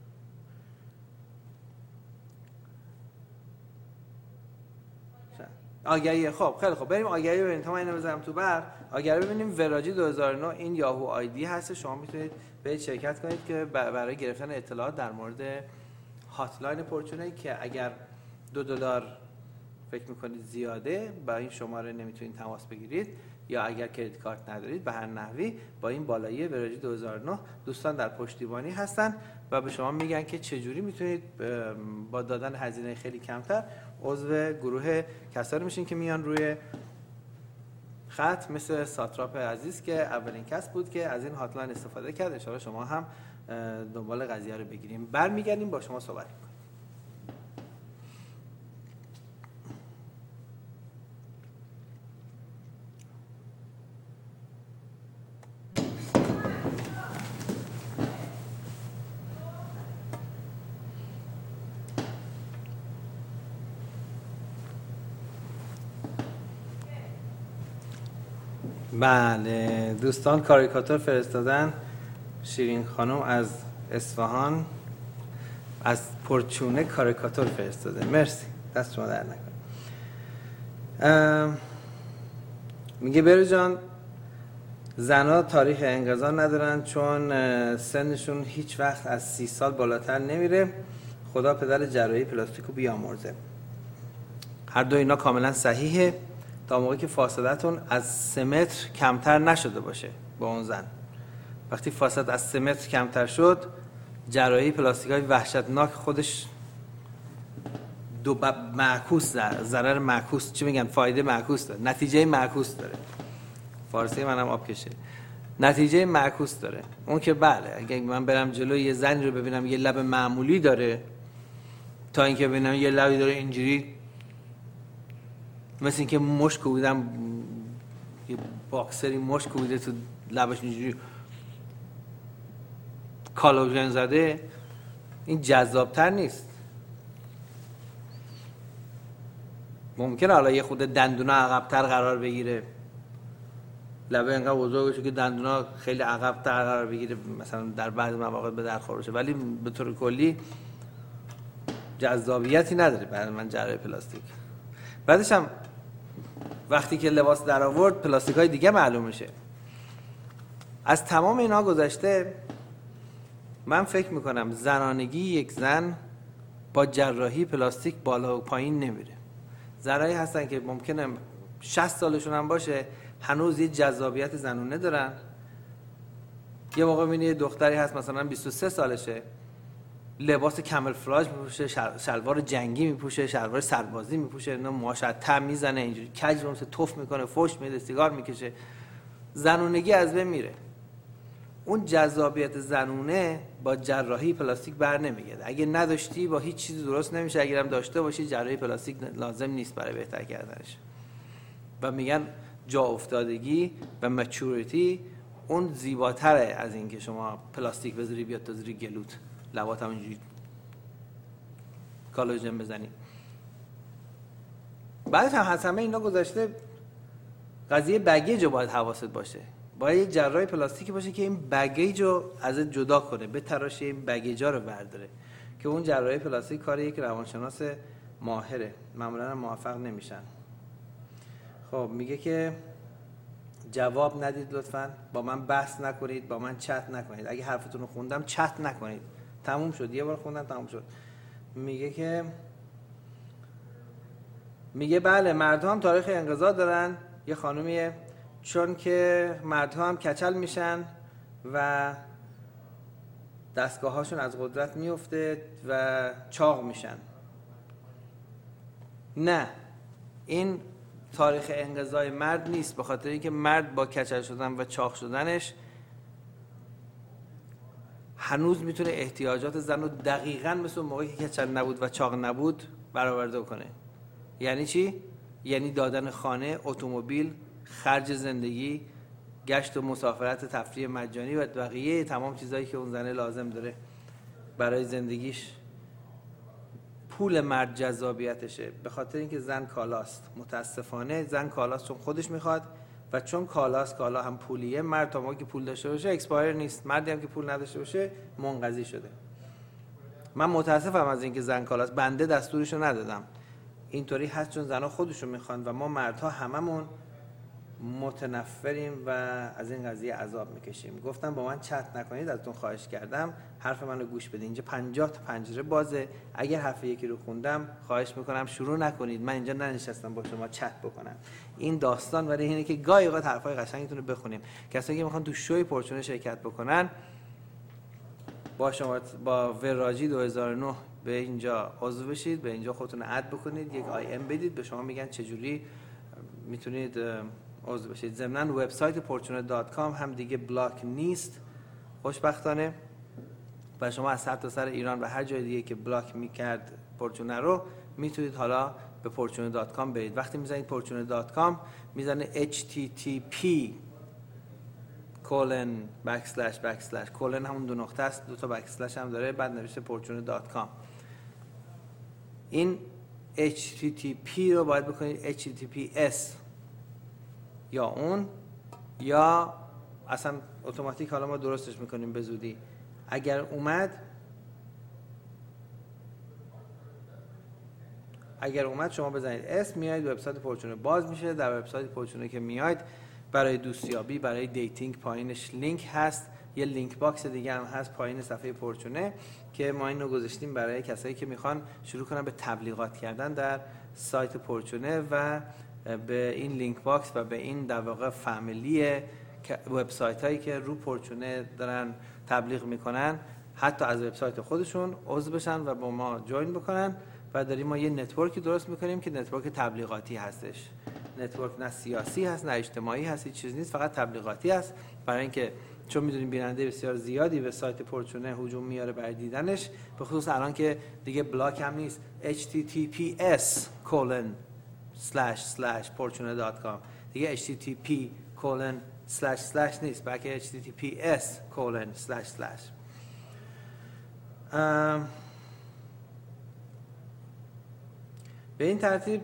آگهی. خب خیلی خوب، بریم آگهی ببینیم. تا من اینو بذارم تو برق، آگهی ببینیم. وراجی 2009 این یاهو آیدی هست، شما میتونید به شرکت کنید که برای گرفتن اطلاعات در مورد هاتلاین پرچونه که اگر $2 فکر میکنید زیاده با این شماره نمیتونید تماس بگیرید، یا اگر کریدیت کارت ندارید به هر نحوی با این بالایی وراجی 2009 دوستان در پشتیبانی هستن و به شما میگن که چجوری میتونید با دادن هزینه خیلی کمتر عضو گروه کسانی میشین که میان روی خط، مثل ساتراپ عزیز که اولین کس بود که از این هاتلاین استفاده کرد. ان شاءالله شما هم دنبال قضیه رو بگیریم. برمیگردیم با شما صحبت می‌کنیم. بله دوستان کاریکاتور فرستادن. شیرین خانم از اصفهان از پرچونه کاریکاتور فرستاده، مرسی، دست شما در نکنه. میگه برو جان زنها تاریخ انقضا ندارن چون سنشون هیچ وقت از 30 سال بالاتر نمیره. خدا پدر جراحی پلاستیکو بیامرزه. هر دو اینا کاملا صحیحه تا موقعی که فاصلتون از 3 متر کمتر نشده باشه با اون زن. وقتی فاصله از 3 متر کمتر شد، جراحی پلاستیکای وحشتناک خودش معکوس داره، ضرر معکوس، چی میگن، فایده معکوس داره، نتیجه معکوس داره. فارسی منم آب کشه. نتیجه معکوس داره. اون که بله اگه من برم جلوی یه زنی رو ببینم یه لب معمولی داره تا اینکه ببینم یه لبی داره اینجوری مثل اینکه مشک کوبیدم، یه باکسری مشک کوبیده تو لبش اینجوری کالاژن زده، این جذابتر نیست. ممکنه حالا یه خود دندونا عقب‌تر قرار بگیره، لبه اینقدر بزرگ بشه که دندونا خیلی عقب‌تر قرار بگیره، مثلا در بعضی مواقع به درخور بشه، ولی به طور کلی جذابیتی نداره برای من جراحی پلاستیک. بعدش هم وقتی که لباس در آورد پلاستیک‌های دیگه معلوم میشه. از تمام اینا گذشته من فکر میکنم زنانگی یک زن با جراحی پلاستیک بالا و پایین نمیره. زنایی هستن که ممکنه 60 سالشون هم باشه هنوز یه جذابیت زنونه دارن. یه موقع می‌بینی یه دختری هست مثلا 23 سالشه، لباس کاموفلاژ میپوشه، شلوار جنگی میپوشه، شلوار سربازی میپوشه، اینا موهاش تم میزنه، اینجوری کج رو توف میکنه، فحش میده، سیگار میکشه، زنونگی از بین میره. اون جذابیت زنونه با جراحی پلاستیک بر نمیگرده. اگه نداشتی با هیچ چیزی درست نمیشه، اگرم داشته باشی جراحی پلاستیک لازم نیست برای بهتر کردنش. و میگن جا افتادگی و مچورتی اون زیباتره از این که شما پلاستیک بذاری بیاد تا زیر گلوت، لبات هم اینجوری کالاژن بزنی. بعدش هم از همه اینا گذشته قضیه بگیج رو باید حواست باشه. باید یک جراح پلاستیکی باشه که این بگیج رو ازت جدا کنه، بتراشه این بگیجا رو برداره، که اون جراح پلاستیک کار یک روانشناس ماهره، معمولا موفق نمیشن. خب میگه که جواب ندید لطفاً، با من بحث نکنید، با من چت نکنید. اگه حرفتون رو خوندم چت نکنید، تموم شد، یه بار خوندم تموم شد. میگه بله مردها هم تاریخ انقضا دارن. یه خانومیه، چون که مردها هم کچل میشن و دستگاهاشون از قدرت میفته و چاق میشن. نه، این تاریخ انقضای مرد نیست، به خاطر اینکه مرد با کچل شدن و چاق شدنش هنوز میتونه احتیاجات زن رو دقیقاً مثل اون موقعی که کچل نبود و چاق نبود برآورده کنه. یعنی چی؟ یعنی دادن خانه، اتومبیل، خرج زندگی، گشت و مسافرت، تفریح مجانی و بقیه تمام چیزایی که اون زنه لازم داره برای زندگیش. پول مرد جذابیتشه، به خاطر اینکه زن کالاست. متاسفانه زن کالاست چون خودش میخواد و چون کالاست، کالا هم پولیه. مرد تا موقعی که پول داشته باشه اکسپایر نیست، مردی هم که پول نداشته باشه منقضی شده. من متاسفم از اینکه زن کالاست، بنده دستورشو ندادم، اینطوری هست چون زنها خودشون میخوان و ما مردها هممون متنفریم و از این قضیه عذاب میکشیم. گفتم با من چت نکنید، ازتون خواهش کردم حرف منو گوش بدین. اینجا 50 تا پنجره بازه، اگر حرف یکی رو خوندم خواهش میکنم شروع نکنید. من اینجا ننشستم با شما چت بکنم. این داستان برای اینه که گاهی اوقات حرفای قشنگتون رو بخونیم. کسایی که میخوان تو شوی پرچونه شرکت بکنن با شما با وراجی 2009 به اینجا عضو بشید، به اینجا خودتون اد بکنید، یک آی ام بدید، به شما میگن چجوری میتونید عضو بشید. ضمناً وبسایت fortune.com هم دیگه بلاک نیست خوشبختانه و شما از سر سر ایران و هر جای دیگه که بلاک میکرد پورچونه رو میتونید حالا به fortune.com برید. وقتی میزنید fortune.com میزنه http کولن همون دو نقطه است، دو تا بکسلش هم داره، بعد نوشته fortune.com. این http رو باید بکنید https یا اون یا اصلا اتوماتیک. حالا ما درستش میکنیم به زودی. اگر اومد شما بزنید اسم، میایید وبسایت پورچونه باز میشه. در وبسایت پورچونه که میایید برای دوستیابی، برای دیتینگ پایینش لینک هست، یه لینک باکس دیگه هم هست پایین صفحه پورچونه که ما اینو گذاشتیم برای کسایی که میخوان شروع کنن به تبلیغات کردن در سایت پورچونه و به این لینک باکس و به این در واقع فامیلی وبسایت هایی که رو پورچونه دارن تبلیغ میکنن حتی از وبسایت خودشون عضو بشن و با ما جوین بکنن. و داریم ما یه نتورکی درست میکنیم که نتورک تبلیغاتی هستش. نتورک نه سیاسی هست نه اجتماعی هست، هیچ چیز نیست، فقط تبلیغاتی هست. برای اینکه چون میدونیم بیننده بسیار زیادی به سایت پورچونه هجوم میاره برای دیدنش، به خصوص الان که دیگه بلاک هم نیست، https://fortune.com دیگه http:// نیست، بلکه https:// به این ترتیب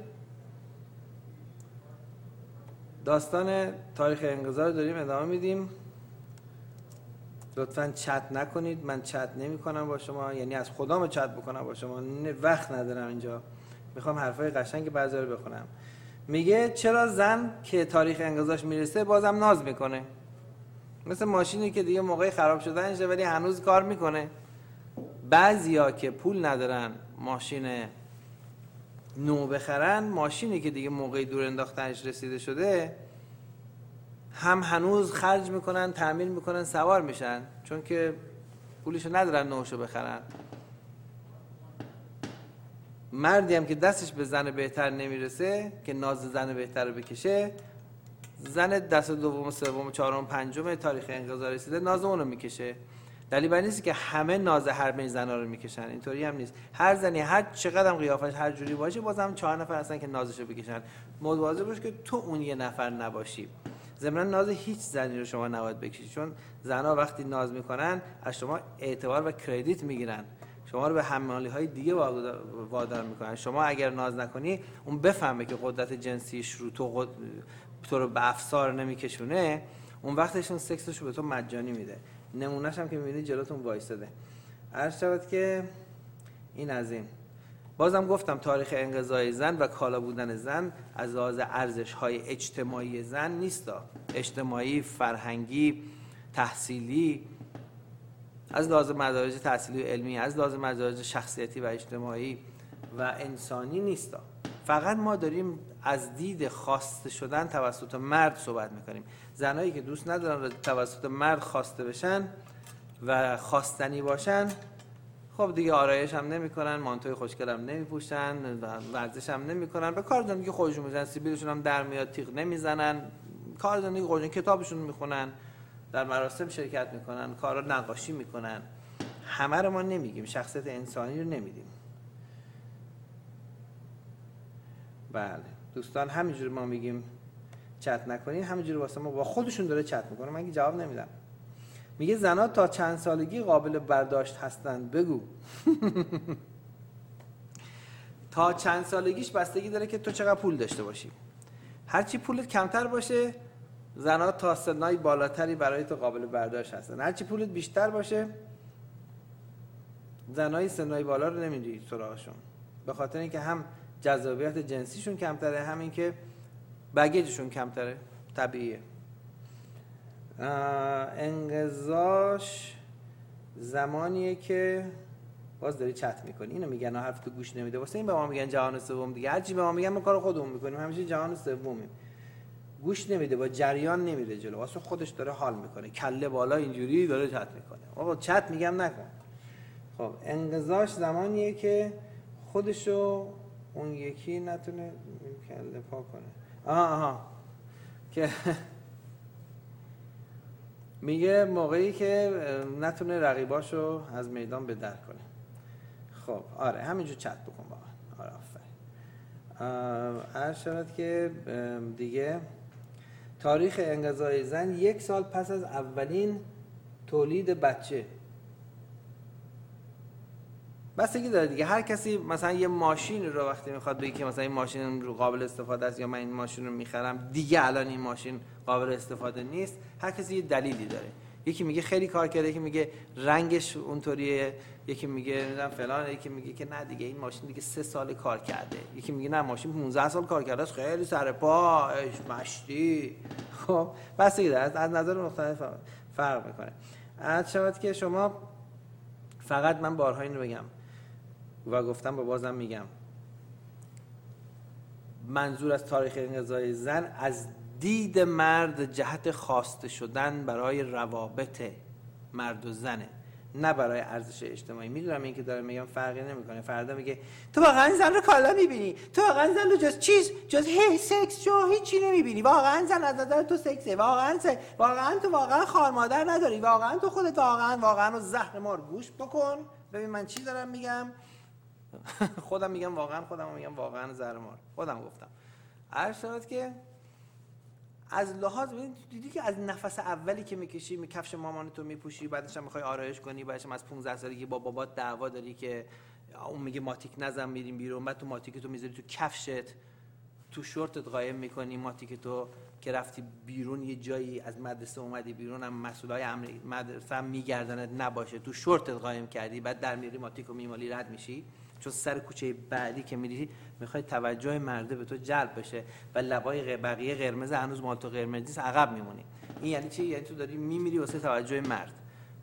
داستان تاریخ انقضا رو داریم ادامه میدیم. لطفاً چت نکنید، من چت نمی کنم با شما، یعنی از خدام چت بکنم با شما وقت ندارم. اینجا میخوام حرفای قشنگ بعضی رو بخونم. میگه چرا زن که تاریخ انقضاش میرسه بازم ناز میکنه؟ مثل ماشینی که دیگه موقعی خراب شدنشه ولی هنوز کار میکنه. بعضیا که پول ندارن، ماشین نو بخرن، ماشینی که دیگه موقع دور انداختنش رسیده شده هم هنوز خرج میکنن، تعمیر میکنن، سوار میشن، چون که پولشو ندارن نوشو بخرن. مردی هم که دستش به زن بهتر نمیرسه که ناز زن بهتر رو بکشه، زن دست دوم، سوم، چهارم، پنجم تاریخ انقضا رسیده ناز اون رو میکشه. دلیل بر نیست که همه ناز همه زنا رو میکشن، اینطوری هم نیست. هر زنی هر چقدر هم قیافش هر جوری باشه بازم 4 نفر هستن که نازشو بکشن. مواظب باش که تو اون یه نفر نباشی. ضمن ناز هیچ زنی رو شما نباید بکشید، چون زنا وقتی ناز میکنن از شما اعتبار و کردیت میگیرن، شما رو به حمالی‌های دیگه وادار میکنن. شما اگر ناز نکنی اون بفهمه که قدرت جنسیش رو تو رو به افسار نمیکشونه، اون وقتشون سکسش رو به تو مجانی میده. نمونهش هم که میبینید جلوتون وایساده. عرض شود که این از این. بازم گفتم تاریخ انقضای زن و کالا بودن زن از لحاظ ارزش‌های اجتماعی زن نیستا، اجتماعی، فرهنگی، تحصیلی، از لحاظ مدارج تحصیلی و علمی، از لحاظ مدارج شخصیتی و اجتماعی و انسانی نیستا. فقط ما داریم از دید خواسته شدن توسط مرد صحبت میکنیم. زنایی که دوست ندارن توسط مرد خواسته بشن و خواستنی باشن، خب دیگه آرایش هم نمیکنن، مانتوی خوشگل هم نمیپوشن، ورزش هم نمیکنن، به کار زندگی خودشون میزنن، سیبیلشون هم در میاد، تیغ نمیزنن، کار زندگی خودشون، کتابشون میخونن، در مراسم شرکت میکنن، کارا نقاشی میکنن. همه رو ما نمیگیم، شخصیت انسانی رو نمیدیم. بله دوستان، همینجوری ما میگیم چت نکنین، همینجوری واسه ما با خودشون داره چت میکنه، من جواب نمیدم. میگه زنها تا چند سالگی قابل برداشت هستند؟ بگو. تا چند سالگیش بستگی داره که تو چقدر پول داشته باشی. هرچی پولت کمتر باشه زنها تا سنای بالاتری برای تو قابل برداشت هستن. هرچی پولت بیشتر باشه زنای سنای بالا رو نمیری سراغشون، به خاطر اینکه هم جذابیت جنسیشون کمتره، همین که بگیجشون کمتره، طبیعیه. انقضاش زمانیه که باز داری چت میکنی، اینو میگن حرف تو گوش نمیده، واسه این به ما میگن جهان سوم دیگه. هرچی به ما میگن ما کار خودمون میکنیم، همیشه جهان سومیم. گوش نمیده، با جریان نمیره جلو، واسه خودش داره حال میکنه، کله بالا اینجوری داره چت میکنه. آقا چت میگم نکن. خب انقضاش زمانیه که خودشو اون یکی نتونه کله پا کنه. آها که میگه موقعی که نتونه رقیباشو از میدان به در کنه. خب آره همینجور چت بکن با. آره آفرین. عرض شود که دیگه تاریخ انقضای زن 1 سال پس از اولین تولید بچه. بستگی داره دیگه. هر کسی مثلا یه ماشین رو وقتی میخواد بگه که مثلا این ماشین رو قابل استفاده است یا من این ماشین رو میخرم دیگه الان این ماشین قابل استفاده نیست، هر کسی یه دلیلی داره. یکی میگه خیلی کار کرده، یکی میگه رنگش اونطوریه، یکی میگه نمیدونم فلان، یکی میگه که نه دیگه این ماشین دیگه 3 سال کار کرده، یکی میگه نه ماشین 15 سال کار کرده است، خیلی سر پا مشتی. خب بستگی داره، از نظر مختلف فرق میکنه. عرض شود که شما فقط من بارها اینو بگم و گفتم و بازم میگم، منظور از تاریخ انقضای زن از دید مرد جهت خواسته شدن برای روابط مرد و زنه، نه برای ارزش اجتماعی. میدونم این که داره میگم فرقی نمیکنه. فردا میگه تو واقعا زن رو کالا میبینی، تو واقعا زن رو جز هی سکس جو هیچی نمیبینی، واقعا زن از نظر تو سکسه، واقعا تو واقعا خار مادر نداری، واقعا تو خودت واقعا رو زهر مار گوش بکن ببین من چی دارم میگم. خودم میگم واقعا زهر مار، خودم گفتم. عرض شد که از لحاظ دیدی که از نفس اولی که میکشی کفش مامانتو میپوشی، بعدش هم میخوای آرایش کنی، بعدش هم از 15 سالگی با بابات دعوا داری که اون میگه ماتیک نزن میریم بیرون، بعد تو ماتیکتو میذاری تو کفشت، تو شورتت قایم میکنی ماتیکتو که رفتی بیرون یه جایی از مدرسه اومدی بیرون، هم مسئولای مدرسه هم میگردنت نباشه، تو شورتت قایم کردی، بعد در میری ماتیکو میمالی رد میشی، چون سر کوچه بعدی که میری میخوای توجه مرده به تو جلب بشه و لبای بقیه قرمز هنوز مال تو قرمز نیست، عقب میمونی. این یعنی چی؟ یعنی تو داری میمیری واسه توجه مرد.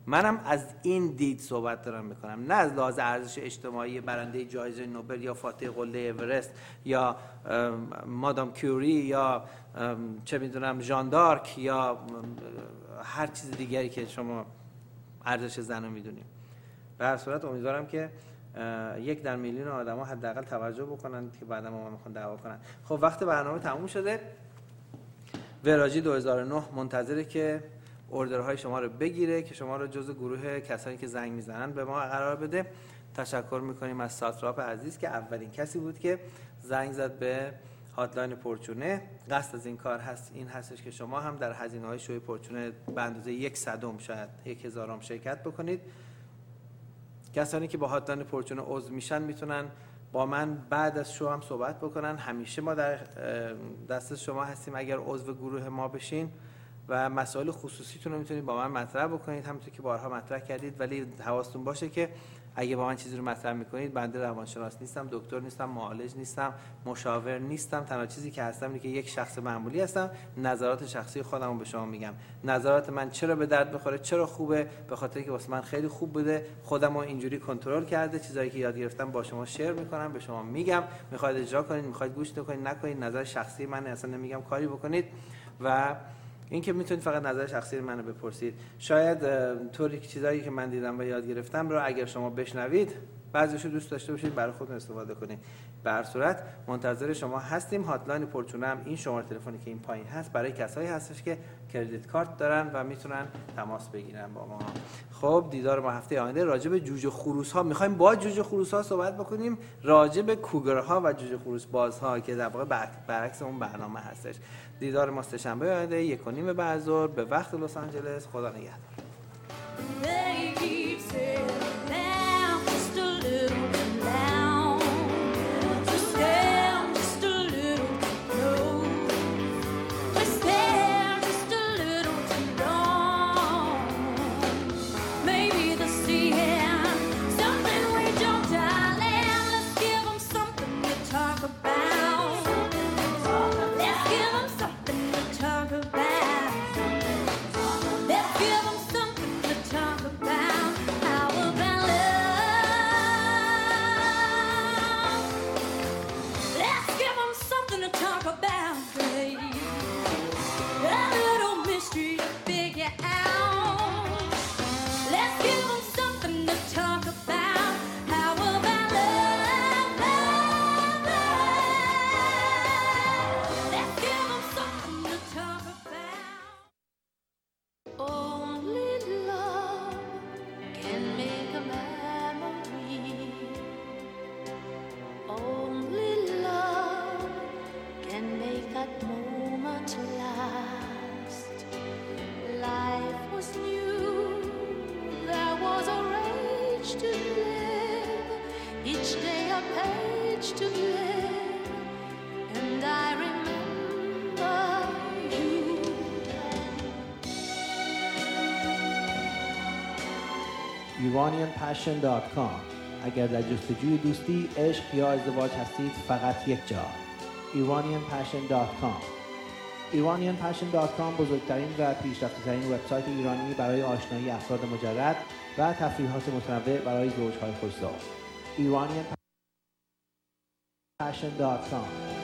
منم از این دید صحبت دارم میکنم، نه از لحاظ ارزش اجتماعی برنده جایزه نوبل یا فاتح قله اورست یا مادام کیوری یا چه میدونم ژان دارک یا هر چیز دیگری که شما ارزش زن رو میدونیم. به هر صورت امیدوارم که 1 در میلیون آدم ها حداقل توجه بکنن که بعدا ما میخوان دعوا کنن. خب وقت برنامه تموم شده. وراجی 2009 منتظره که اوردرهای شما رو بگیره که شما رو جزو گروه کسانی که زنگ میزنن به ما قرار بده. تشکر میکنیم از ساتراپ عزیز که اولین کسی بود که زنگ زد به هاتلاین پورچونه. قصد از این کار این هستش که شما هم در هزینه‌های شوی پورچونه به اندازه 1/100 شاید 1000 شرکت بکنید. کسانی که با هاتلاین پورچونه عضو میشن میتونن با من بعد از شو هم صحبت بکنن. همیشه ما در دست شما هستیم اگر عضو گروه ما بشین و مسائل خصوصیتون رو میتونید با من مطرح بکنید همونطور که بارها مطرح کردید. ولی حواستون باشه که اگه با من چیزی رو مطرح میکنید، بنده روانشناس نیستم، دکتر نیستم، معالج نیستم، مشاور نیستم. تنها چیزی که هستم اینه که یک شخص معمولی هستم. نظرات شخصی خودم رو به شما میگم. نظرات من چرا به درد بخوره، چرا خوبه، به خاطر که واسه من خیلی خوب بوده، خودم رو اینجوری کنترل کرده. چیزایی که یاد گرفتم با شما شیر میکنم، به شما میگم. میخواید اجرا کنید، میخواید گوش نکنید نکنید، نظر شخصی من اصلا نمیگم کاری بکنید. و این که میتونید فقط نظر شخصی منو بپرسید. شاید طوری که چیزایی که من دیدم و یاد گرفتم رو اگر شما بشنوید بعضیشو دوست داشته باشید برای خودتون استفاده کنید. به هر صورت منتظر شما هستیم. هاتلاین پورچونه هم این شماره تلفنی که این پایین هست برای کسایی هستش که کردیت کارت دارن و میتونن تماس بگیرن با ما. خب دیدار ما هفته آینده راجع به جوجه خروس ها میخوایم با جوجه خروس ها صحبت بکنیم، راجع به کوگرها و جوجه خروس بازها که در واقع برعکس اون برنامه هستش. دیدار ما سه‌شنبه آینده 1:30 بعد از ظهر به وقت لس آنجلس. خدا نگهدار. iranianpassion.com. اگر در جستجوی دوستی، عشق یا ازدواج هستید فقط یک جا. iranianpassion.com. iranianpassion.com بزرگترین و پیشرفته‌ترین وبسایت ایرانی برای آشنایی افراد مجرد و تفریحات متنوع برای زوج‌های خوش‌ذوق. iranianpassion.com